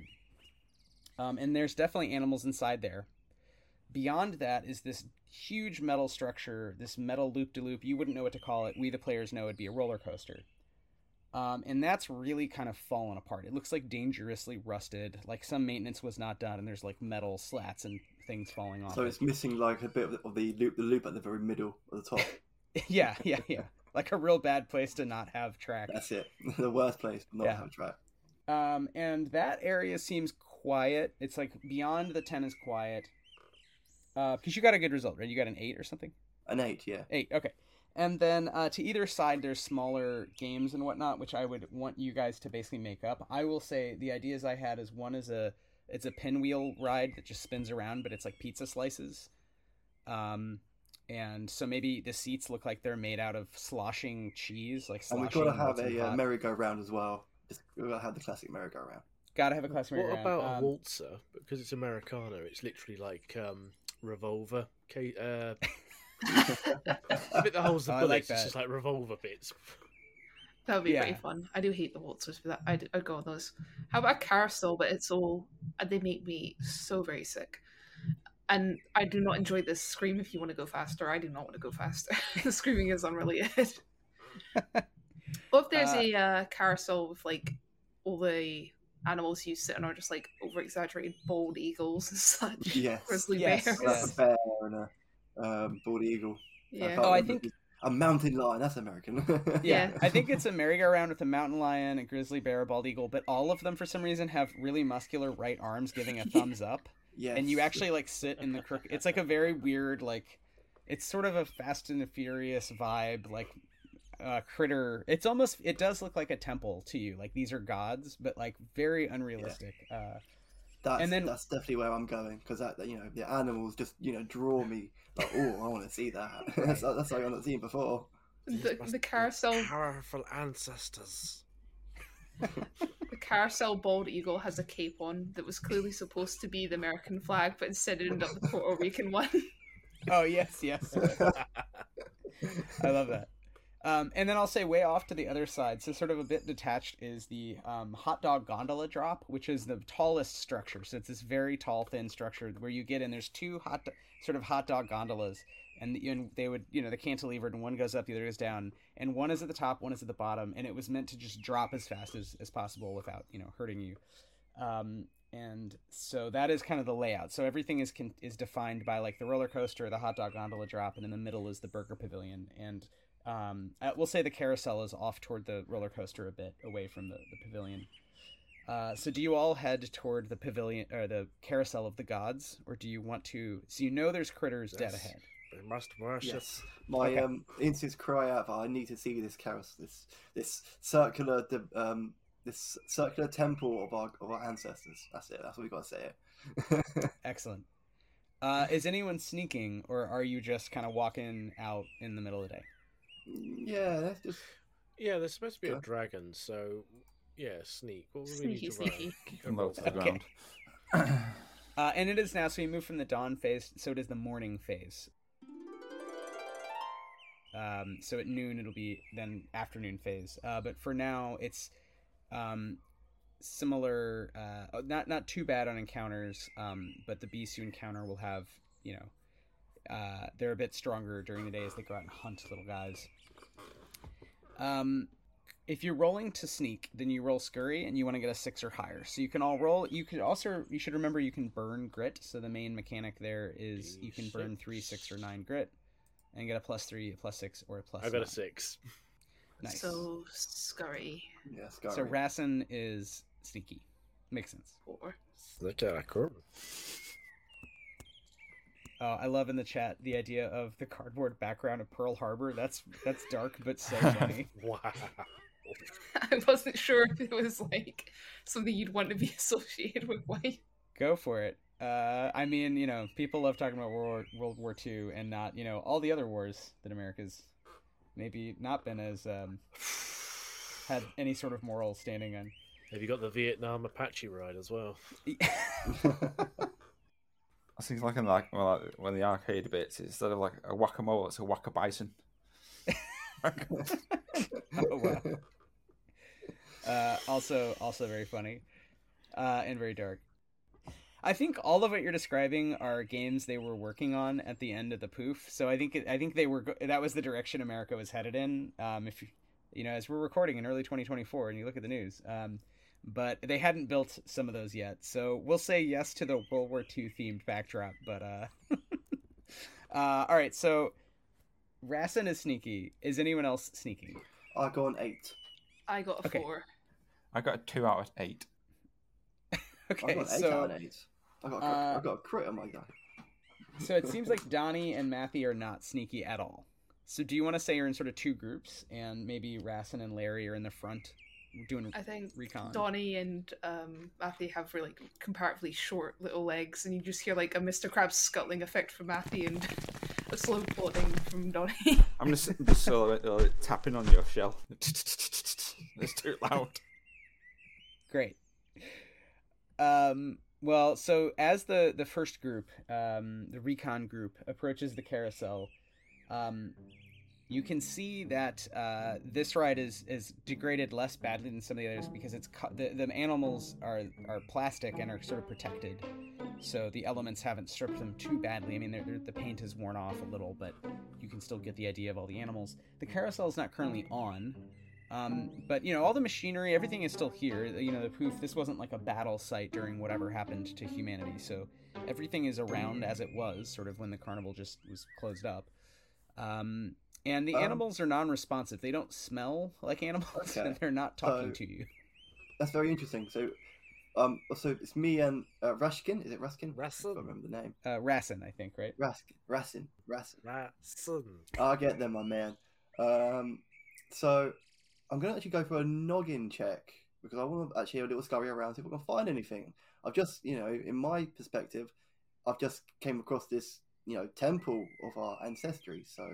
Um, and there's definitely animals inside there. Beyond that is this huge metal structure, this metal loop-de-loop. You wouldn't know what to call it. We, the players, know it'd be a roller coaster. Um, and that's really kind of fallen apart. It looks like dangerously rusted, like some maintenance was not done, and there's like metal slats and things falling off. So it. it's missing like a bit of the, of the loop, the loop at the very middle of the top. yeah, yeah, yeah. Like a real bad place to not have track. That's it. The worst place to not Yeah. have track. Um, and that area seems quiet. It's like beyond the ten is quiet. Uh, because you got a good result, right? You got an eight or something? An eight, yeah. Eight, okay. And then uh, to either side, there's smaller games and whatnot, which I would want you guys to basically make up. I will say the ideas I had is one is a it's a pinwheel ride that just spins around, but it's like pizza slices. Um, and so maybe the seats look like they're made out of sloshing cheese, like And sloshing. we've got to have molten a uh, hot. merry-go-round as well. Just, we've got to have the classic merry-go-round. Gotta have a classic. What merry-go-round. about a Um, waltzer? Because it's Americana, it's literally like um, revolver. Ca- uh, the bit that holds the Oh, I bullets, like it's that. just like revolver bits. That would be Yeah. pretty fun. I do hate the waltzers, but that, I'd, I'd go on those. How about a carousel? But it's all they make me so very sick, and I do not enjoy this. Scream if you want to go faster. I do not want to go faster. The screaming is unrelated. Or if there's Uh, a uh, carousel with like all the animals you sit on are just like over exaggerated bald eagles and such. Yes. Grizzly Yes, bears. Like yes. a bear and a um, bald eagle. Yeah. can't Oh, I remember think- the- a mountain lion. That's American. Yeah, Yeah. I think it's a merry-go-round with a mountain lion, a grizzly bear, a bald eagle, but all of them for some reason have really muscular right arms giving a thumbs up, Yes. and you actually like sit in the crook. It's like a very weird, like, it's sort of a Fast and the Furious vibe, like uh, critter. It's almost, it does look like a temple to you, like these are gods, but like very unrealistic. Uh, That's, and then- that's definitely where I'm going because that you know the animals just you know draw me like oh I want to see that. that's that's like I've not seen before. These The, must the be carousel Powerful ancestors. The carousel bald eagle has a cape on that was clearly supposed to be the American flag, but instead it ended up the Puerto Rican one. oh yes, yes, I love that. Um, and then I'll say way off to the other side, so sort of a bit detached, is the um, hot dog gondola drop, which is the tallest structure. So it's this very tall, thin structure where you get in. There's two hot, do- sort of hot dog gondolas, and, and they would, you know, the cantilevered, and one goes up, the other goes down, and one is at the top, one is at the bottom, and it was meant to just drop as fast as, as possible without, you know, hurting you. Um, and so that is kind of the layout. So everything is con- is defined by like the roller coaster, the hot dog gondola drop, and in the middle is the burger pavilion. And um, uh, we'll say the carousel is off toward the roller coaster a bit, away from the, the pavilion. Uh, so do you all head toward the pavilion or the carousel of the gods, or do you want to? So you know there's critters dead Yes. ahead. They must worship. Yes, my Okay. um instincts cry out that I need to see this carousel, this this circular di- um this circular temple of our of our ancestors. That's it. That's what we got to say it. Excellent. Uh, is anyone sneaking, or are you just kind of walking out in the middle of the day? Yeah, that's just Yeah, there's supposed to be Yeah. a dragon, so yeah, sneak. What would we Sneaky, need to roll? sneaky. Low to the Okay. ground. Uh, and it is now, so we move from the dawn phase, so it is the morning phase. Um, so at noon, it'll be then afternoon phase. Uh, but for now, it's um, similar, uh, not not too bad on encounters, um, but the beasts you encounter will have, you know, uh, they're a bit stronger during the day as they go out and hunt little guys. Um, if you're rolling to sneak, then you roll scurry, and you want to get a six or higher. So you can all roll. You could also, you should remember, you can burn grit. So the main mechanic there is you can burn three, six, or nine grit, and get a plus three, a plus six, or a plus. I got nine. a six. Nice. So scurry. Yeah, Sky. So Rassen is sneaky. Makes sense. Four. Look at that cool. Uh, I love in the chat the idea of the cardboard background of Pearl Harbor. That's that's dark but so funny. Wow. I wasn't sure if it was like something you'd want to be associated with white. Go for it. Uh, I mean, you know, people love talking about World War, World War Two and not, you know, all the other wars that America's maybe not been as um, had any sort of moral standing on. Have you got the Vietnam Apache ride as well? I think like in like well, like, when the arcade bits, instead of like a whack-a-mole, it's a whack-a-bison. Oh, wow. Uh, also, also very funny, uh, and very dark. I think all of what you're describing are games they were working on at the end of the poof. So I think I think they were go- that was the direction America was headed in. Um, if you, you know, as we're recording in early twenty twenty-four, and you look at the news, um, but they hadn't built some of those yet. So we'll say yes to the World War Two themed backdrop. But uh, uh, all right, so Rassen is sneaky. Is anyone else sneaky? I got an eight. I got a Okay. four. I got a two out of eight. Okay, I got an eight so out of eight. I got, a crit- uh, I got a crit on my guy. so it seems like Donnie and Matthew are not sneaky at all. So do you want to say you're in sort of two groups, and maybe Rassen and Larry are in the front doing I think recon? Donnie and um, Matthew have really like comparatively short little legs, and you just hear like a Mister Krabs scuttling effect from Matthew and a slow plodding from Donnie. I'm just just sort of uh, tapping on your shell. It's too loud. Great. Um, well, so as the, the first group, um, the recon group, approaches the carousel, um, you can see that uh, this ride is, is degraded less badly than some of the others because it's co- the, the animals are, are plastic and are sort of protected. So the elements haven't stripped them too badly. I mean, they're, they're, the paint is worn off a little, but you can still get the idea of all the animals. The carousel is not currently on. Um, but, you know, all the machinery, everything is still here. You know, the poof, this wasn't like a battle site during whatever happened to humanity. So everything is around as it was, sort of when the carnival just was closed up. Um, and the Um, animals are non-responsive. They don't smell like animals, Okay. and they're not talking So- to you. That's very interesting. So, um, so it's me and uh, Rashkin. Is it Raskin? I Rassen. can't remember the name. Uh, Rassen, I think, right? Raskin. Rassin. Rassin. Rassen. I get them, my man. Um, so I'm gonna actually go for a noggin check because I want to actually have a little scurry around, see if I can find anything. I've just, you know, in my perspective, I've just came across this, you know, temple of our ancestry. So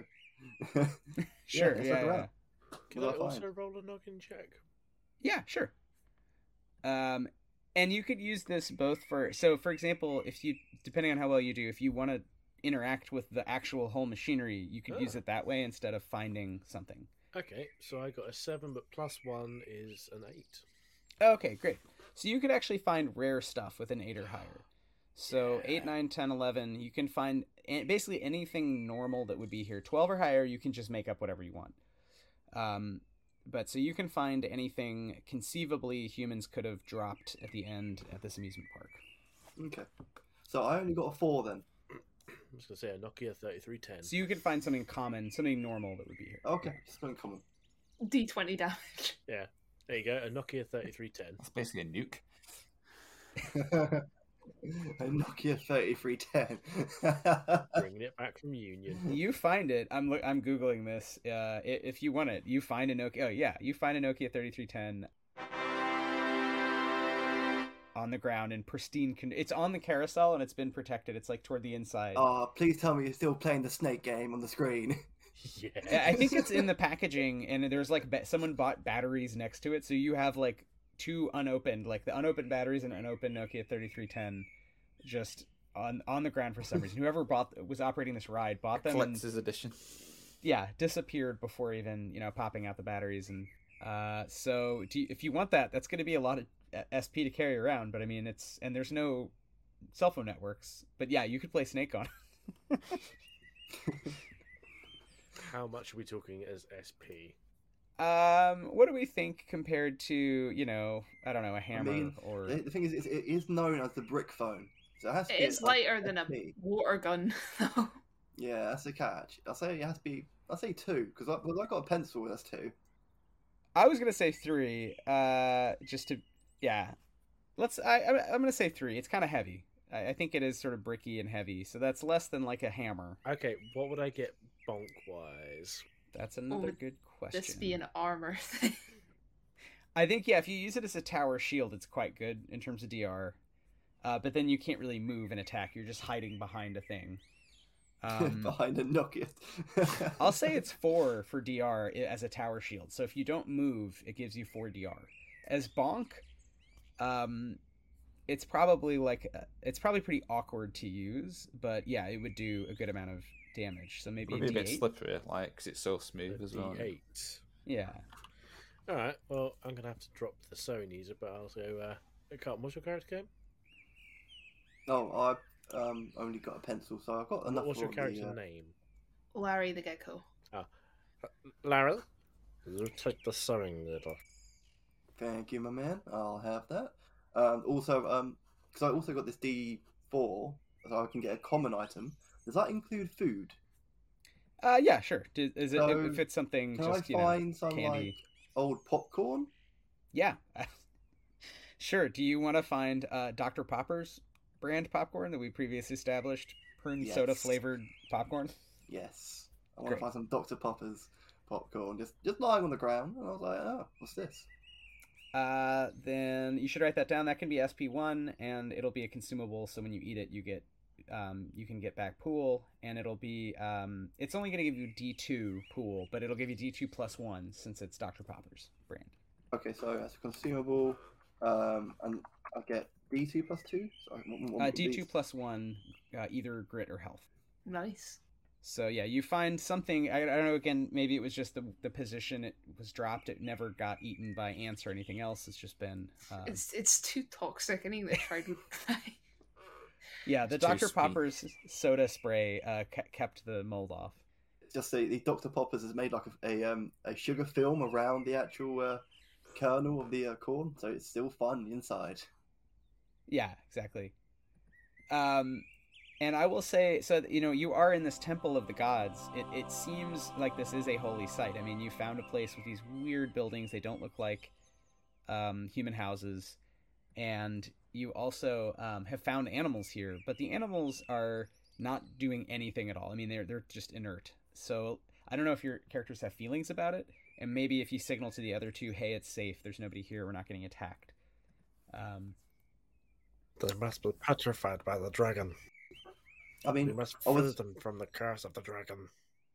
Sure, let's yeah, look yeah. around. Can What I do I also find? roll a noggin check? Yeah, sure. Um, and you could use this both for, so for example, if you, depending on how well you do, if you want to interact with the actual whole machinery, you could use Ah. it that way instead of finding something. Okay, so I got a seven, but plus one is an eight. Okay, great. So you could actually find rare stuff with an eight or higher. So Yeah. eight, nine, ten, eleven, you can find a- basically anything normal that would be here. twelve or higher, you can just make up whatever you want. Um, but so you can find anything conceivably humans could have dropped at the end at this amusement park. Okay. So I only got a four then. I'm just gonna say a Nokia thirty-three ten. So you could find something common, something normal that would be here. Okay, just something common. D twenty damage. Yeah, there you go, a Nokia thirty-three ten. That's basically a nuke. A Nokia thirty-three ten. Bringing it back from Union. You find it. I'm loo- I'm googling this. Uh, i- if you want it, you find a Nokia. Oh yeah, you find a Nokia thirty-three ten on the ground in pristine condition. It's on the carousel and it's been protected. It's like toward the inside. Oh, please tell me you're still playing the snake game on the screen. Yeah. Yeah, I think it's in the packaging, and there's like ba- someone bought batteries next to it, so you have like two unopened, like the unopened batteries and unopened Nokia thirty-three ten just on on the ground for some reason. Whoever bought was operating this ride bought them and Collector's edition. yeah, disappeared before even, you know, popping out the batteries. And uh, so do you, if you want that, that's going to be a lot of S P to carry around. But I mean, it's, and there's no cell phone networks. But yeah, you could play Snake on it. How much are we talking as S P? Um, what do we think compared to, you know, I don't know, a I hammer mean, or the the thing is, it's, it is known as the brick phone. So it has to It be is a- lighter than a S P. water gun, though. Yeah, that's the catch. I'll say it has to be. I'll say two because I, well, I got a pencil. That's two. I was gonna say three. Uh, just to, yeah. Let's. I. I- I'm gonna say three. It's kind of heavy. I, I think it is sort of bricky and heavy. So that's less than like a hammer. Okay, what would I get bonk wise? That's another would good question. This be an armor thing. I think yeah. If you use it as a tower shield, it's quite good in terms of D R. Uh, but then you can't really move and attack. You're just hiding behind a thing. Um, Behind a Nokia. I'll say it's four for D R as a tower shield. So if you don't move, it gives you four D R. As bonk, um, it's probably like uh, it's probably pretty awkward to use, but yeah, it would do a good amount of damage. So maybe Probably a a bit D eight. slippery, like because it's so smooth as well. D eight. Yeah. All right. Well, I'm gonna have to drop the sewing user, but I'll go. Uh, Carlton, what's your character game? Oh, I um only got a pencil, so I've got enough. What's your for character the, uh, name? Larry the Gecko. Lara, you take the sewing needle. Thank you, my man. I'll have that. Um, also, um, because I also got this D four, so I can get a common item. Does that include food? Uh, yeah, sure. Do- Is it So, if it's something Can just I you know find some candy? like old popcorn? Yeah. Sure. Do you want to find uh, Doctor Popper's brand popcorn that we previously established? Prune Yes. soda flavored popcorn. Yes. I want Great. to find some Doctor Popper's popcorn, just just lying on the ground. And I was like, oh, what's this? Uh, then you should write that down. That can be S P one, and it'll be a consumable. So when you eat it, you get, um, you can get back pool, and it'll be, um, it's only going to give you D two pool, but it'll give you D two plus one since it's Doctor Popper's brand. Okay, so that's a consumable, um, and I get D two plus two. Sorry, what, what Uh, would D two these- plus one, uh, either grit or health. Nice. So yeah, you find something. I, I don't know. Again, maybe it was just the the position it was dropped. It never got eaten by ants or anything else. It's just been. Um, It's it's too toxic. Anything that tried would die. yeah, the it's too Doctor sweet. Popper's soda spray uh, ke- kept the mold off. Just the, the Doctor Poppers has made like a, a um a sugar film around the actual uh, kernel of the uh, corn, so it's still fun inside. Yeah, exactly. Um, and I will say, so you know, you are in this temple of the gods. It it seems like this is a holy site. I mean, you found a place with these weird buildings. They don't look like um, human houses, and you also um, have found animals here. But the animals are not doing anything at all. I mean, they're they're just inert. So I don't know if your characters have feelings about it, and maybe if you signal to the other two, "Hey, it's safe. There's nobody here. We're not getting attacked." Um, They must be petrified by the dragon. I We mean, must I free was them from the curse of the dragon.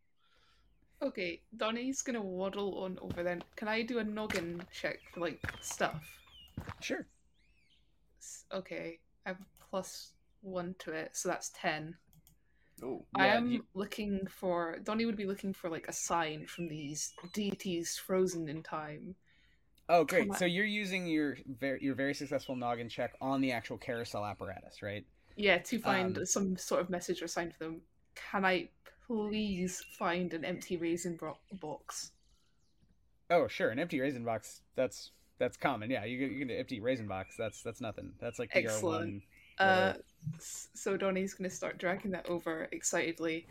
Okay, Donnie's gonna waddle on over then. Can I do a noggin check for like stuff? sure. S- Okay, I have plus one to it, so that's ten. oh I Yeah, am you- looking for Donnie would be looking for like a sign from these deities frozen in time. Oh, great! Come on. So you're using your very your very successful noggin check on the actual carousel apparatus, right? Yeah, to find Um, some sort of message or sign for them. Can I please find an empty raisin bro- box? Oh, sure, an empty raisin box. That's that's common. Yeah, you get- you get an empty raisin box. That's that's nothing. That's like the R Excellent. one. Uh, s- so Donnie's gonna start dragging that over excitedly.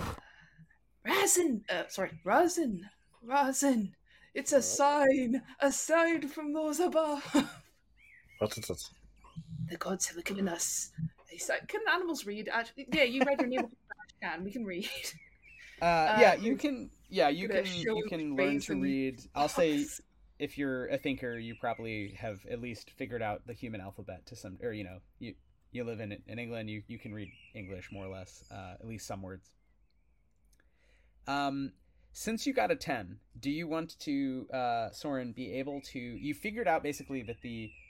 Raisin, uh, sorry, Razin, Razin. It's a sign, a sign from those above. What is it? The gods have given us. They said, can animals read? Actually, yeah, you read your name. Can we can read? Uh, yeah, Uh, you can. Yeah, you gonna can. show You can learn to raisin read. I'll say, box. if you're a thinker, you probably have at least figured out the human alphabet to some, or you know, you you live in in England, you you can read English more or less, uh, at least some words. Um, since you got a ten, do you want to, uh, Soren, be able to? You figured out basically that the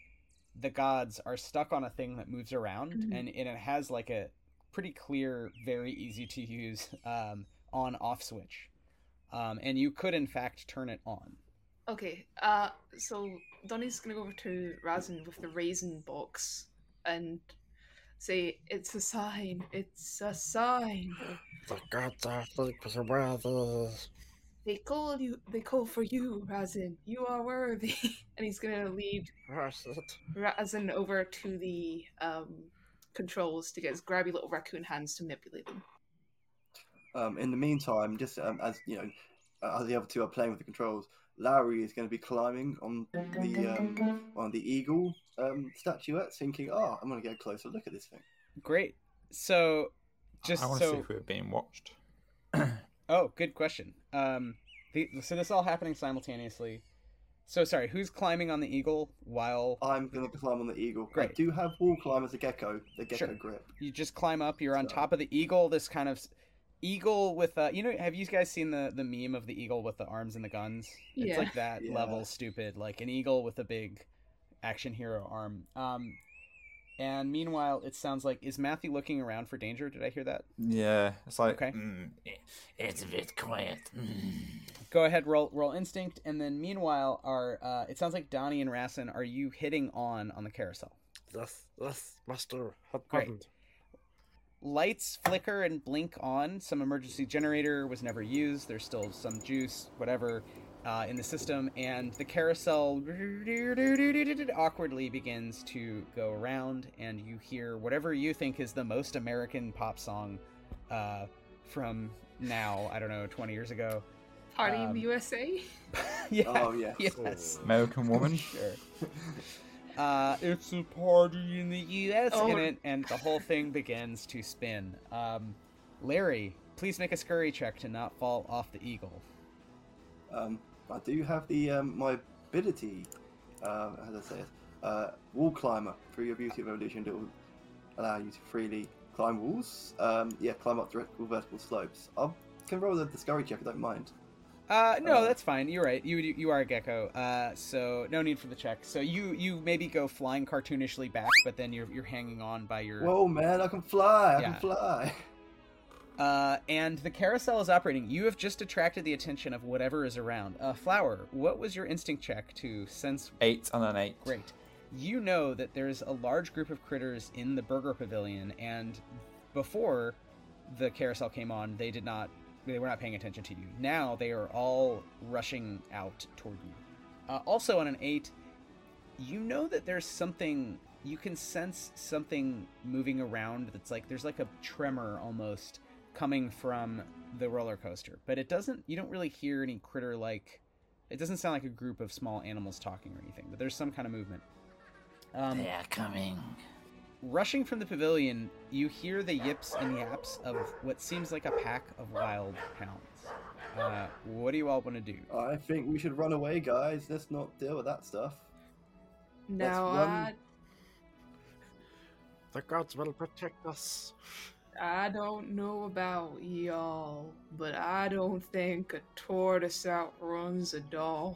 the gods are stuck on a thing that moves around, Mhm. and, and it has like a pretty clear, very easy to use um, on off switch. Um, and you could in fact turn it on. Okay, uh, so Donnie's gonna go over to Razin with the raisin box and say, "It's a sign. It's a sign. The gods are asleep for worthy. They call you. They call for you, Razin. You are worthy." And he's gonna lead Where's it? Razin over to the um, controls to get his grabby little raccoon hands to manipulate them. Um, in the meantime, just um, as you know, uh, as the other two are playing with the controls, Lowry is going to be climbing on the um, on the eagle um, statuette, thinking, "Oh, I'm going to get a closer look at this thing." Great. So, just I want to so see if we're being watched. oh, good question. Um, the, so this all happening simultaneously. So sorry, who's climbing on the eagle while I'm going to climb on the eagle. Great. I do have wall climb as a gecko, the gecko Sure. grip. you just climb up? You're on So- top of the eagle. This kind of eagle with uh, you know, have you guys seen the the meme of the eagle with the arms and the guns? It's Yeah. like that Yeah. level stupid, like an eagle with a big action hero arm. Um, and meanwhile, it sounds like, is Matthew looking around for danger? Did I hear that? Yeah, it's like Okay. Mm, i- it's a bit quiet. Mm. Go ahead, roll roll instinct, and then meanwhile, are uh, it sounds like Donnie and Rassen, are you hitting on on the carousel? This, this, Master, had Great. happened. Lights flicker and blink on. Some emergency generator was never used. There's still some juice, whatever, uh, in the system, and the carousel awkwardly begins to go around, and you hear whatever you think is the most American pop song uh, from now, I don't know, twenty years ago. Party in Um, the U S A. Yeah. Oh yeah. Yes. American Woman. Sure. Uh, it's a party in the U S Oh. in it, and the whole thing begins to spin. Um, Larry, please make a scurry check to not fall off the eagle. Um, I do have the um, my ability, uh, how do I say it? Uh, wall climber through your beauty of evolution that will allow you to freely climb walls. Um, yeah, climb up direct or vertical slopes. I can roll the discovery check. I don't mind. Uh, no, Uh, that's fine. You're right. You you are a gecko. Uh, so no need for the check. So you you maybe go flying cartoonishly back, but then you're you're hanging on by your. Whoa, man! I can fly. I Yeah. can fly. Uh, and the carousel is operating. You have just attracted the attention of whatever is around. Uh, Flower, what was your instinct check to sense? Eight and an eight. Great. You know that there's a large group of critters in the burger pavilion, and before the carousel came on, they did not, they were not paying attention to you. Now they are all rushing out toward you. Uh, also on an eight, you know that there's something, you can sense something moving around that's like, there's like a tremor almost coming from the roller coaster, but it doesn't, you don't really hear any critter like, it doesn't sound like a group of small animals talking or anything, but there's some kind of movement. Um, They are coming. Rushing from the pavilion, you hear the yips and yaps of what seems like a pack of wild hounds. Uh, what do you all want to do? I think we should run away, guys. Let's not deal with that stuff. Now, run. I, The gods will protect us. I don't know about y'all, but I don't think a tortoise outruns a dog.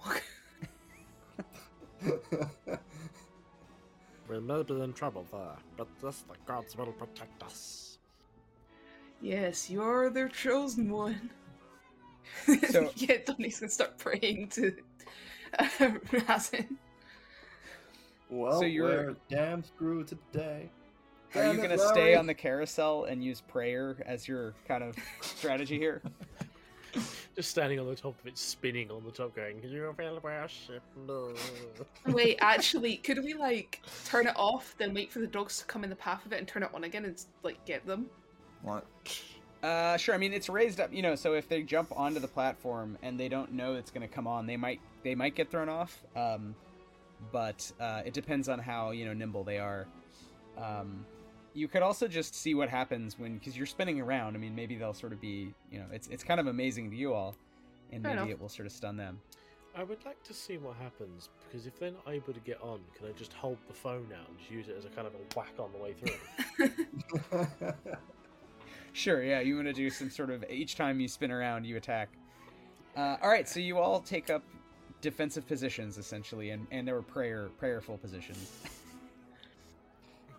We may be in trouble there, but this the gods will protect us. Yes, you're their chosen one. So- yeah, Donnie's gonna start praying to uh, Razin. well, So you're- we're damn screwed today. Are Damn you it, going to stay Larry. on the carousel and use prayer as your kind of strategy here? Just standing on the top of it, spinning on the top, going, "You will worship." No. Wait, actually, could we like turn it off, then wait for the dogs to come in the path of it, and turn it on again and like get them? Like, Uh, sure. I mean, it's raised up, you know, so if they jump onto the platform and they don't know it's going to come on, they might they might get thrown off. Um, but uh, it depends on how, you know, nimble they are. Um, you could also just see what happens when, because you're spinning around. I mean, maybe they'll sort of be, you know, it's it's kind of amazing to you all, and Fair maybe enough. it will sort of stun them. I would like to see what happens, because if they're not able to get on, can I just hold the phone out and just use it as a kind of a whack on the way through? Sure, yeah, you want to do some sort of, each time you spin around, you attack. Uh, all right, so you all take up defensive positions, essentially, and, and there were prayer prayerful positions.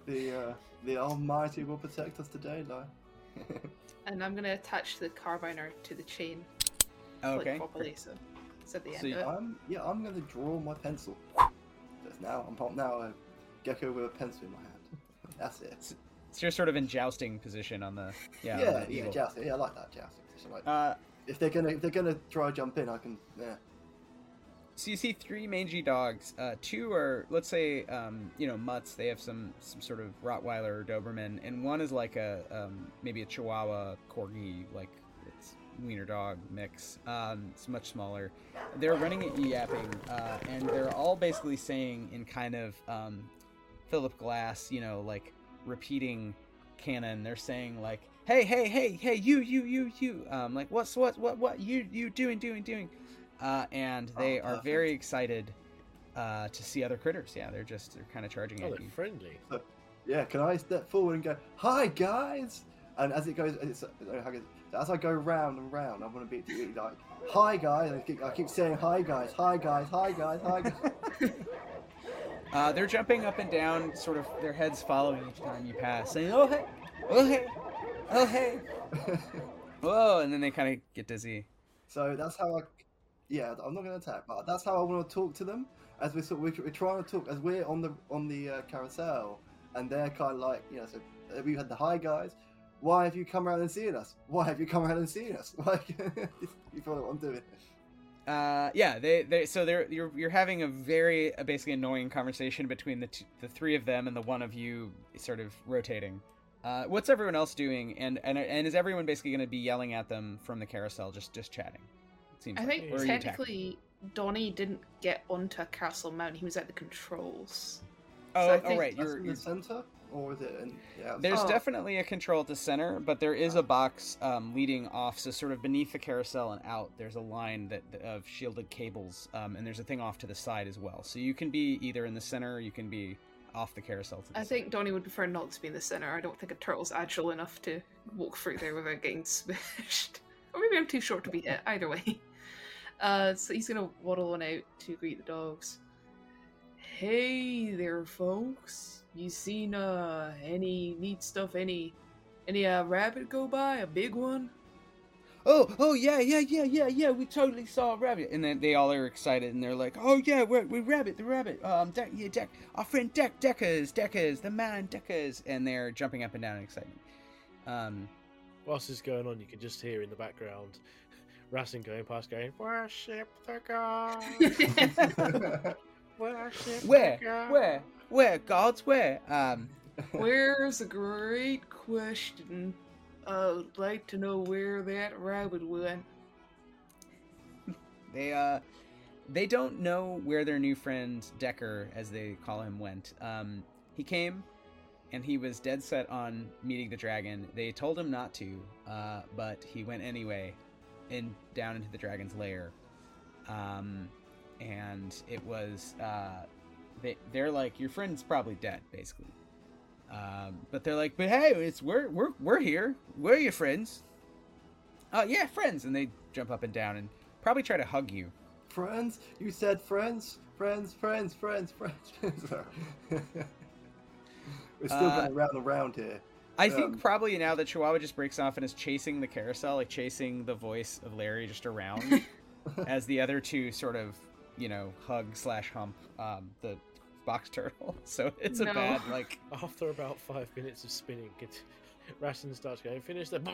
The uh, the Almighty will protect us today, Lai. And I'm gonna attach the carbiner to the chain, Okay. like properly, so it's at the end So of you- it. I'm yeah, I'm gonna draw my pencil. Just now, I'm now a gecko with a pencil in my hand. That's it. So you're sort of in jousting position on the yeah. Yeah, on yeah, the eagle. jousting. Yeah, I like that jousting position. Like, Uh, if they're gonna if they're gonna try to jump in, I can. Yeah. So you see three mangy dogs. Uh, two are, let's say, um, you know, mutts. They have some some sort of Rottweiler or Doberman, and one is like a um, maybe a Chihuahua Corgi, like it's wiener dog mix. Um, it's much smaller. They're running at you yapping, uh, and they're all basically saying in kind of um, Philip Glass, you know, like repeating canon. They're saying like, "Hey, hey, hey, hey, you, you, you, you." Um, like, what's what, what, what you, you doing, doing, doing. Uh, and they Oh, are perfect. very excited uh, to see other critters. Yeah, they're just they're kind of charging Oh, at they're you. friendly. Yeah, can I step forward and go, "Hi guys," and as it goes, it's, as I go round and round, I want to be like, "Hi guys," I keep, I keep saying, "Hi guys, hi guys, hi guys, hi guys." Uh, they're jumping up and down, sort of their heads following each time you pass, saying, "Oh hey, oh hey, oh hey, whoa!" And then they kind of get dizzy. So that's how I, yeah, I'm not going to attack, but that's how I want to talk to them. As we're sort, we're, we're trying to talk as we're on the on the uh, carousel, and they're kind of like, you know, so uh, we had the hi guys. Why have you come around and seen us? Why have you come around and seen us? Like, you follow what I'm doing? Uh, yeah, they, they so they're you're you're having a very uh, basically annoying conversation between the two, the three of them and the one of you sort of rotating. Uh, what's everyone else doing? And and and is everyone basically going to be yelling at them from the carousel, just just chatting? It seems I like. think Or are you attacking? technically Donnie didn't get onto Castle Mountain. He was at the controls. Oh, so I oh think right, That's you're, in you're the center, or is it? In, yeah. There's Oh. definitely a control at the center, but there is a box um, leading off. So sort of beneath the carousel and out, there's a line that of shielded cables, um, and there's a thing off to the side as well. So you can be either in the center, or you can be off the carousel. To the I side. think Donnie would prefer not to be in the center. I don't think a turtle's agile enough to walk through there without getting smashed. Or maybe I'm too short to be hit. Either way. Uh, so he's gonna waddle on out to greet the dogs. Hey there, folks. You seen uh any neat stuff? Any any uh rabbit go by? A big one? Oh, oh yeah, yeah, yeah, yeah, yeah. We totally saw a rabbit, and then they all are excited, and they're like, "Oh yeah, we're we rabbit, the rabbit. Um, Deck, yeah, Deck, our friend Deck, Deckers, Deckers, the man Deckers," and they're jumping up and down in excitement. Um, Whilst this is going on, you can just hear in the background Racing going past, going, "Worship the gods, worship where, the gods." where, where, gods, where? Um, Where's a great question. I'd like to know where that rabbit went. They uh they don't know where their new friend Decker, as they call him, went. Um he came and he was dead set on meeting the dragon. They told him not to, uh, but he went anyway in down into the dragon's lair. Um and it was uh they they're like, your friend's probably dead, basically. Um, but they're like, but hey, it's we're we're we're here. We're your friends. Oh yeah, friends, and they jump up and down and probably try to hug you. Friends? You said friends? Friends, friends, friends, friends. Sorry. We're still Uh, going round and round here. I think Um, probably now that Chihuahua just breaks off and is chasing the carousel, like chasing the voice of Larry just around, as the other two sort of, you know, hug slash hump um, the box turtle. So it's a No. bad like. After about five minutes of spinning, it, Racing starts going, "Finish the."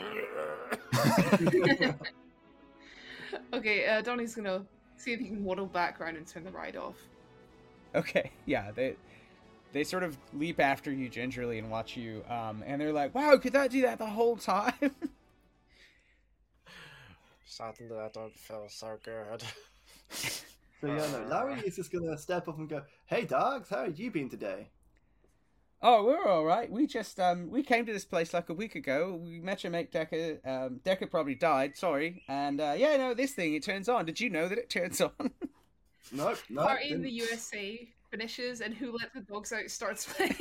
Okay, uh, Donnie's gonna see if he can waddle back around and turn the ride off. Okay, yeah, they they sort of leap after you gingerly and watch you, um, and they're like, "Wow, could that do that the whole time?" Suddenly, I don't feel so good. So yeah, no, Larry is just gonna step up and go, "Hey, dogs, how have you been today?" Oh, we're all right. We just um we came to this place like a week ago. We met your mate Decker. Um, Decker probably died. Sorry. And uh, yeah, no, this thing it turns on. Did you know that it turns on? Nope, nope. Party in didn't- the U S A finishes, and Who Let the Dogs Out starts playing.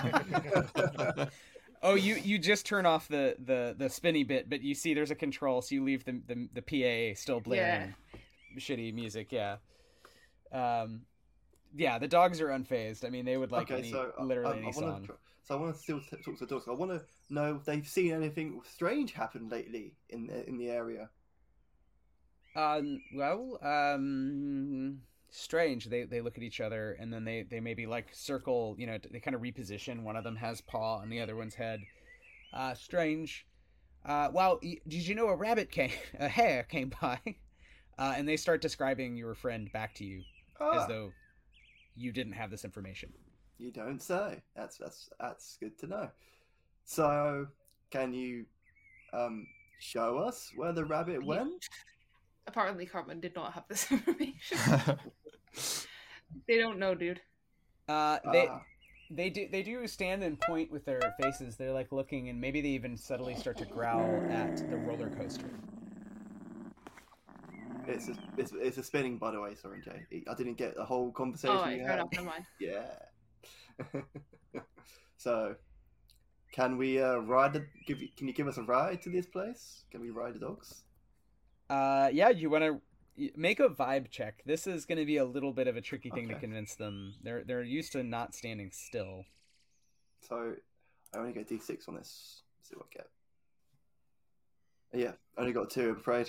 Oh, you you just turn off the, the, the spinny bit, but you see there's a control, so you leave the the, the P A still blaring shitty music. Yeah. Um, yeah, the dogs are unfazed. I mean, they would like okay, any so uh, literally um, any I song. wanna, tr- So I want to still t- talk to the dogs. I want to know if they've seen anything strange happen lately in the, in the area. Um, well, um, strange. They they look at each other and then they they maybe like circle. You know, they kind of reposition. One of them has paw on the other one's head. Uh, strange. Uh, well, y- did you know a rabbit came, a hare came by, uh, and they start describing your friend back to you Ah, as though you didn't have this information. you don't say. That's that's that's good to know. So, can you um show us where the rabbit You- went? Apparently, Cartman did not have this information. They don't know, dude. Uh, they Ah, they do they do stand and point with their faces. They're like looking, and maybe they even subtly start to growl at the roller coaster. it's a it's, it's a spinning, by the way. Sorry, Jay. I didn't get the whole conversation. Oh, right, you fair had. enough, never mind. Yeah. So, can we uh, ride the? Give you, can you give us a ride to this place? Can we ride the dogs? Uh, yeah, you want to make a vibe check. This is going to be a little bit of a tricky thing to Okay. convince them. They're they're used to not standing still. So, I only get D six on this. Let's see what I get. Yeah, only got two. I'm afraid.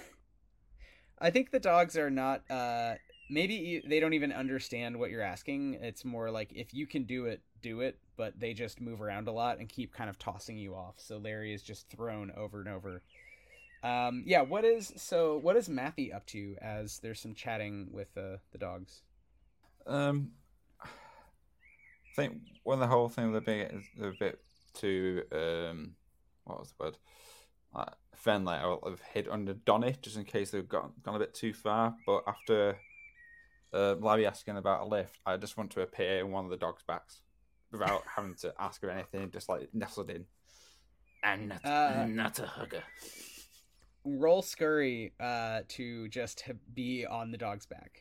I think the dogs are not. Uh, maybe you, they don't even understand what you're asking. It's more like if you can do it, do it. But they just move around a lot and keep kind of tossing you off. So Larry is just thrown over and over. Um, yeah. What is so? What is Matthew up to as there's some chatting with uh, the dogs? Um, I think when the whole thing was a bit, a bit too, um, what was the word? Like, friendly. I would have hid under Donny just in case they've gone gone a bit too far. But after uh, Larry asking about a lift, I just want to appear in one of the dogs' backs without having to ask her anything, just like nestled in. I'm not, Uh, not a hugger. Roll scurry uh, to just ha- be on the dog's back.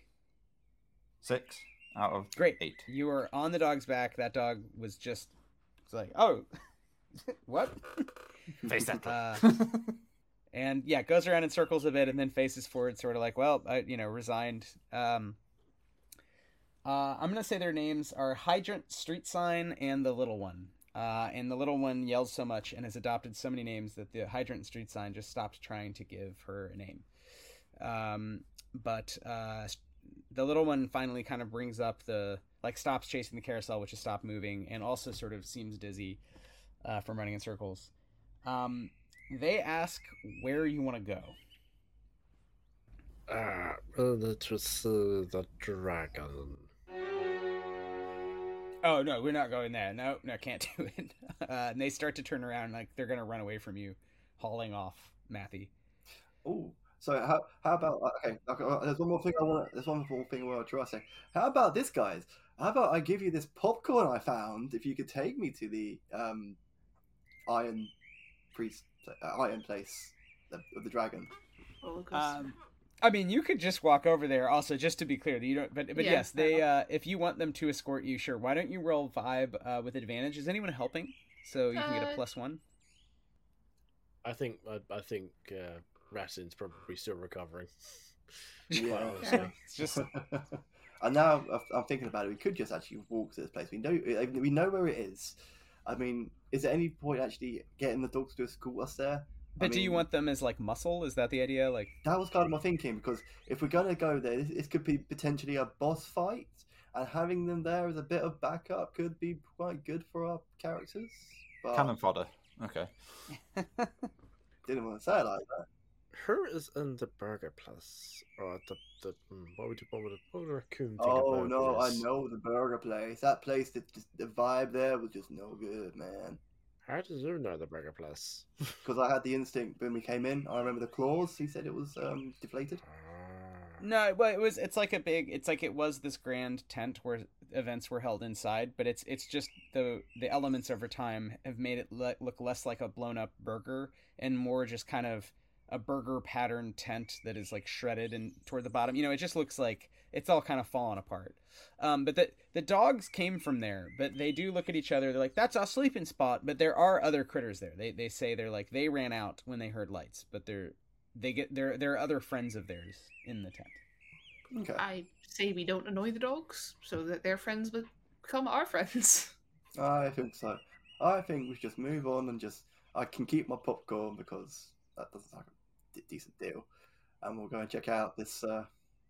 Six out of Great. eight. You were on the dog's back. That dog was just it's like, oh, what? Face that way. Uh, and yeah, goes around in circles a bit and then faces forward, sort of like, well, I, you know, resigned. Um, uh, I'm gonna say their names are Hydrant, Street Sign, and the Little One. Uh, and the Little One yells so much and has adopted so many names that the Hydrant and Street Sign just stopped trying to give her a name. Um, but uh, the Little One finally kind of brings up the like stops chasing the carousel, which has stopped moving, and also sort of seems dizzy uh, from running in circles. Um, they ask where you want to go. Ah, really to see the dragon. Oh no, we're not going there. No, no, can't do it. Uh, and they start to turn around like they're gonna run away from you, hauling off Matthew. Oh, so how how about okay? okay uh, there's one more thing I want. There's one more thing I want to try to say. How about this, guys? How about I give you this popcorn I found? If you could take me to the um, Iron Priest, uh, Iron Place of the, the dragon. Roller coaster. Um, I mean, you could just walk over there. Also, just to be clear, you don't. But but Yeah, yes, fair they. Uh, if you want them to escort you, sure. Why don't you roll vibe uh, with advantage? Is anyone helping? So you can get a Uh, plus one. I think I, I think uh, Ratin's probably still recovering. Yeah. Quite honestly. It's just And now I've- I'm thinking about it. We could just actually walk to this place. We know we know where it is. I mean, is there any point actually getting the dogs to escort us there? I But do you mean, want them as like muscle? Is that the idea? Like, That was kind of my thinking because if we're gonna go there, this, this could be potentially a boss fight, and having them there as a bit of backup could be quite good for our characters. But Cannon fodder. Okay. didn't want to say it like that. Who is in the burger place? Or the, the hmm, what would you what would, a- what would a raccoon think Oh about no, I this? know the burger place. That place, that just, the vibe there was just no good, man. How did you know the burger place? Because I had the instinct when we came in. I remember the claws. He said it was um, deflated. Ah. no, well, it was. It's like a big. It's like it was this grand tent where events were held inside, but it's it's just the the elements over time have made it le- look less like a blown up burger and more just kind of a burger pattern tent that is like shredded and toward the bottom. You know, it just looks like it's all kind of fallen apart. Um, but the the dogs came from there, but they do look at each other. They're like, "That's our sleeping spot." But there are other critters there. They they say they're like they ran out when they heard lights, but they're they get there. There are other friends of theirs in the tent. Okay. I say we don't annoy the dogs so that their friends be- become our friends. I think so. I think we should just move on and just. I can keep my popcorn because that doesn't sound like a d- decent deal, and we'll go and check out this uh,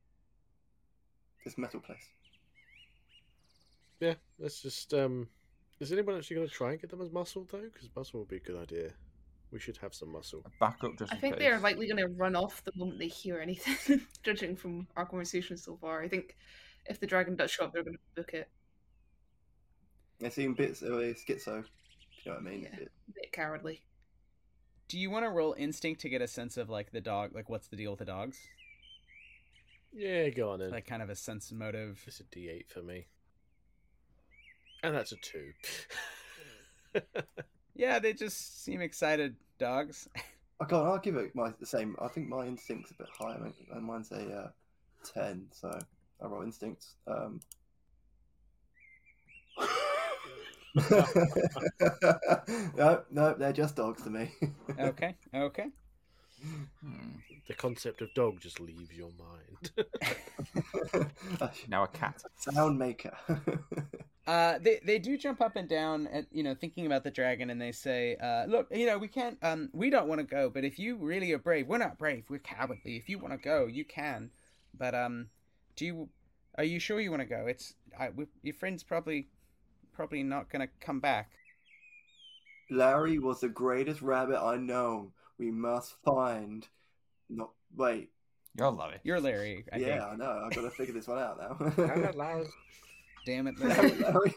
this metal place. Yeah, let's just. Um, is anyone actually going to try and get them as muscle though? Because muscle would be a good idea. We should have some muscle. Back up just I in think case. they are likely going to run off the moment they hear anything, judging from our conversation so far. I think if the dragon does show up, they're going to book it. They seem bits of a schizo. If you know what I mean? Yeah. A bit- A bit cowardly. Do you want to roll instinct to get a sense of like the dog, like what's the deal with the dogs? Yeah, go on then. Like kind of a sense motive. It's a D eight for me, and that's a two. Yeah, they just seem excited dogs. I can't. I'll give it my the same. I think my instinct's a bit higher, and mine's a uh, ten. So I roll instincts. Um... no, no, they're just dogs to me. Okay, okay. Hmm. The concept of dog just leaves your mind. Now a cat. Sound maker. Uh, they they do jump up and down at you know thinking about the dragon, and they say, uh, "Look, you know we can't. Um, we don't want to go, but if you really are brave, we're not brave. We're cowardly. If you want to go, you can. But um, do you? Are you sure you want to go? It's I, we, your friend's probably probably not gonna come back. Larry was the greatest rabbit I know. We must find. No, wait. You're Larry. You're Larry. I yeah, think. I know. I've got to figure this one out now. Damn it, Damn Larry. it, Larry.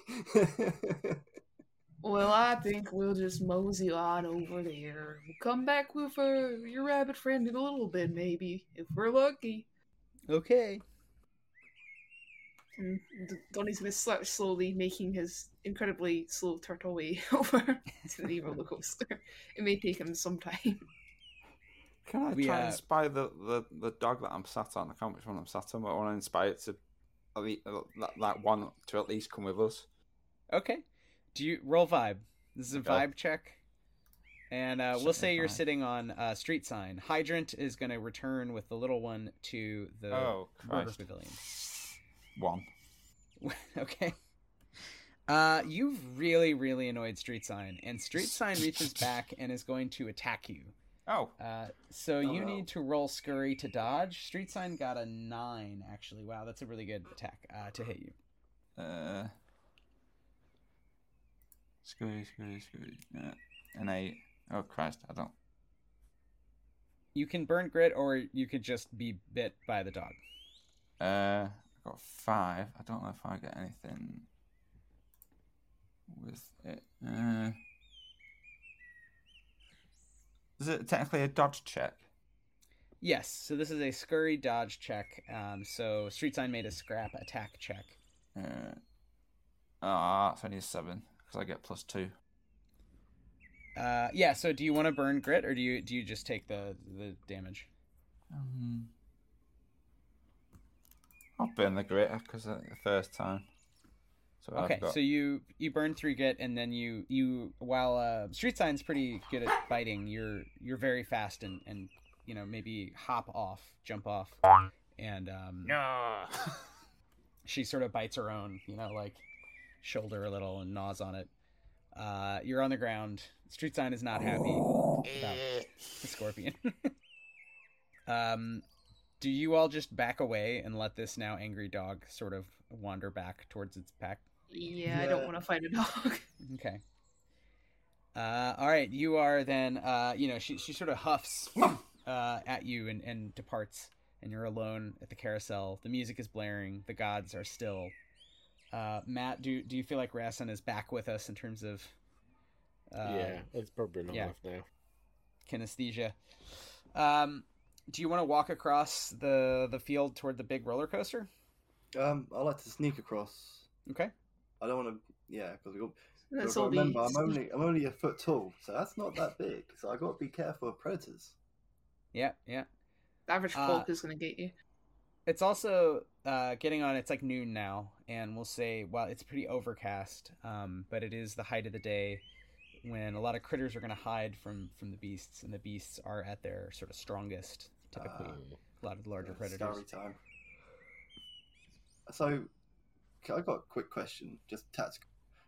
Well, I think we'll just mosey on over there. We'll come back with uh, your rabbit friend in a little bit, maybe, if we're lucky. Okay. And D- Donnie's gonna start slowly making his incredibly slow turtle way over to the roller coaster. It may take him some time. Can I We, try uh, and inspire the, the, the dog that I'm sat on? I can't remember which one I'm sat on, but I want to inspire it to at least, that, that one to at least come with us. Okay. Do you roll vibe? This is a Okay. vibe check. And uh, we'll Shut say the you're vibe. sitting on uh, street sign. Hydrant is going to return with the little one to the Oh, Burger Christ. Pavilion. One. Okay. Uh, you've really, really annoyed Street Sign, and Street Sign reaches back and is going to attack you. Oh. Uh, so Oh, you no. need to roll Scurry to dodge. Street Sign got a nine, actually. Wow, that's a really good attack uh, to hit you. Uh. Screwy, screwy, screwy. Yeah. An eight. Oh, Christ. I don't. You can burn grit, or you could just be bit by the dog. Uh. I got five. I don't know if I get anything with it. Uh. Is it technically a dodge check? Yes, so this is a Scurry dodge check. Um, so Street Sign made a scrap attack check. Uh. Ah, it's only a seven because I get plus two. Uh, yeah. So do you want to burn grit, or do you do you just take the the damage? Um, I'll burn the grit because the first time. So Okay, I've got... so you you burn three grit, and then you you while uh, Street Sign's pretty good at biting, you're you're very fast and and you know maybe hop off, jump off, and um, No. she sort of bites her own, you know, like shoulder a little and gnaws on it. Uh, you're on the ground. Street Sign is not happy about the scorpion. um, do you all just back away and let this now angry dog sort of wander back towards its pack? Yeah, I don't Yeah. want to fight a dog. Okay. Uh, all right, you are then. Uh, you know, she she sort of huffs uh, at you and, and departs, and you're alone at the carousel. The music is blaring. The gods are still. Uh, Matt, do do you feel like Rassen is back with us in terms of? Uh, yeah, it's probably not yeah. enough now. Kinesthesia. Um, do you want to walk across the the field toward the big roller coaster? Um, I like to sneak across. Okay. I don't want to. Yeah, because we got. Let's Got all to be. remember, I'm only I'm only a foot tall, so that's not that big. So I got to be careful of predators. Yeah, yeah. The average uh, folk is going to get you. It's also uh, getting on. It's like noon now, and we'll say, well, it's pretty overcast, um, but it is the height of the day when a lot of critters are going to hide from from the beasts, and the beasts are at their sort of strongest. Typically, Ah. a lot of the larger Uh, predators. Story time. So, I got a quick question, just tactical.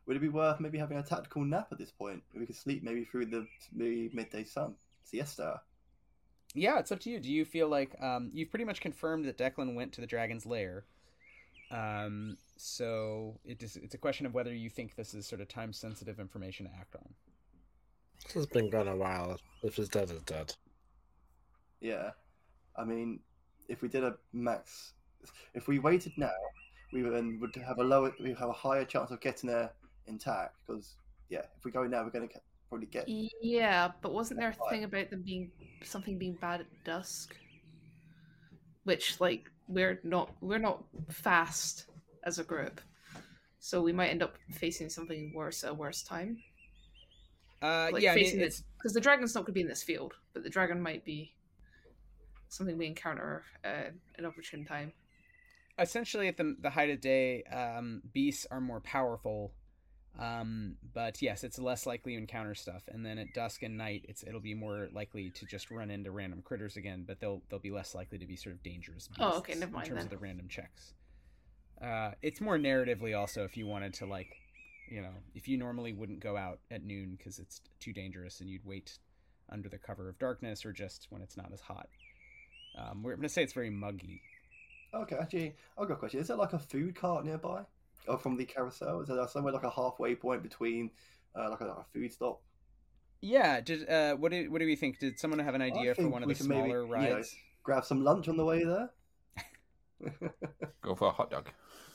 would it be worth maybe having a tactical nap at this point? We could sleep maybe through the maybe midday sun, siesta. Yeah, it's up to you. Do you feel like um, you've pretty much confirmed that Declan went to the dragon's lair? Um, so it is, it's a question of whether you think this is sort of time-sensitive information to act on. This has been gone a while. If it's dead, it's dead. Yeah, I mean, if we did a max, if we waited now, we would then would have a lower, we have a higher chance of getting there intact. Because yeah, if we go now, we're going to probably get. Yeah, but wasn't there a thing about them being something being bad at dusk? Which, like, we're not we're not fast as a group, so we might end up facing something worse at a worse time. Uh, Like yeah, I mean, facing it's it because the dragon's not going to be in this field, but the dragon might be something we encounter uh, an opportune time. essentially at the the height of day, um, beasts are more powerful. Um, but yes, it's less likely to encounter stuff, and then at dusk and night, it's it'll be more likely to just run into random critters again, but they'll they'll be less likely to be sort of dangerous beasts. Oh, okay, never mind in terms then. of the random checks. Uh, it's more narratively also if you wanted to, like, you know, if you normally wouldn't go out at noon because it's too dangerous and you'd wait under the cover of darkness or just when it's not as hot. Um, we're going to say it's very muggy. Okay, actually, I've got a question. Is there like a food cart nearby? Or from the carousel? Is there somewhere like a halfway point between uh, like, a, like a food stop? Yeah, did uh, what do what do we think? Did someone have an idea for think one of we the can maybe, smaller you know, rides? Grab some lunch on the way there? Go for a hot dog.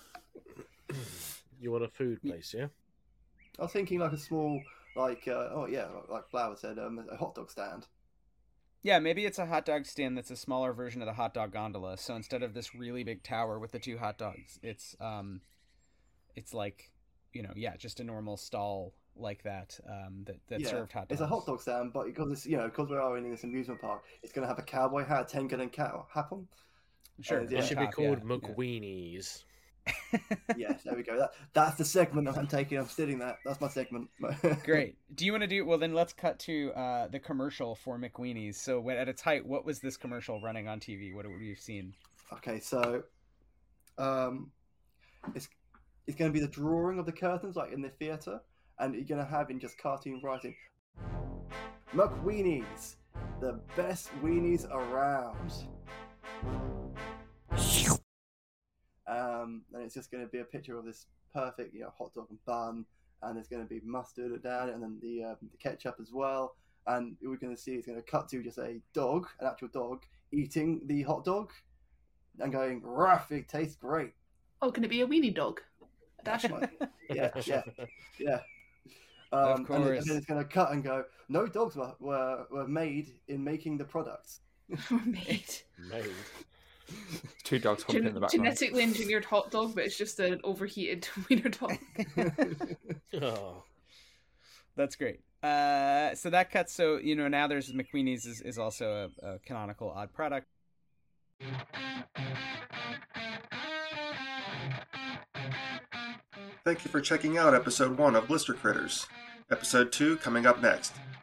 You want a food place, yeah? I was thinking like a small, like, uh, oh yeah, like Flower said, um, a hot dog stand. Yeah, maybe it's a hot dog stand that's a smaller version of the hot dog gondola. So instead of this really big tower with the two hot dogs, it's um, it's like, you know, yeah, just a normal stall like that um, that that Yeah, served hot dogs. It's a hot dog stand, but because it's, you know, because we are in this amusement park, it's going to have a cowboy hat, a ten gallon cow hat on. Sure, Uh, It yeah. should be top, called yeah, McWeenies. Yes, there we go. That that's the segment that I'm taking. I'm stealing that. That's my segment. Great. Do you want to do well? Then let's cut to uh, the commercial for McWeenies. So when, at its height, what was this commercial running on T V? What would we have seen? Okay, so um, it's it's going to be the drawing of the curtains, like in the theatre, and you're going to have in just cartoon writing, McWeenies, the best weenies around. Um, and it's just going to be a picture of this perfect, you know, hot dog and bun, and there's going to be mustard down it, and then the, uh, the ketchup as well. And we're going to see it's going to cut to just a dog, an actual dog, eating the hot dog, and going, "Ruff, it tastes great." Oh, can it be a weenie dog? A dash Right. Yeah, yeah, yeah. Of Um, and, then, course. and then it's going to cut and go, "No dogs were, were were made in making the products." Made. Made. Two dogs humping Gen- in the background. genetically engineered hot dog, but it's just an overheated wiener dog. Oh. That's great. Uh, so that cuts. So you know now there's McWeenies is, is also a, a canonical odd product. Thank you for checking out episode one of Blister Critters. Episode two coming up next.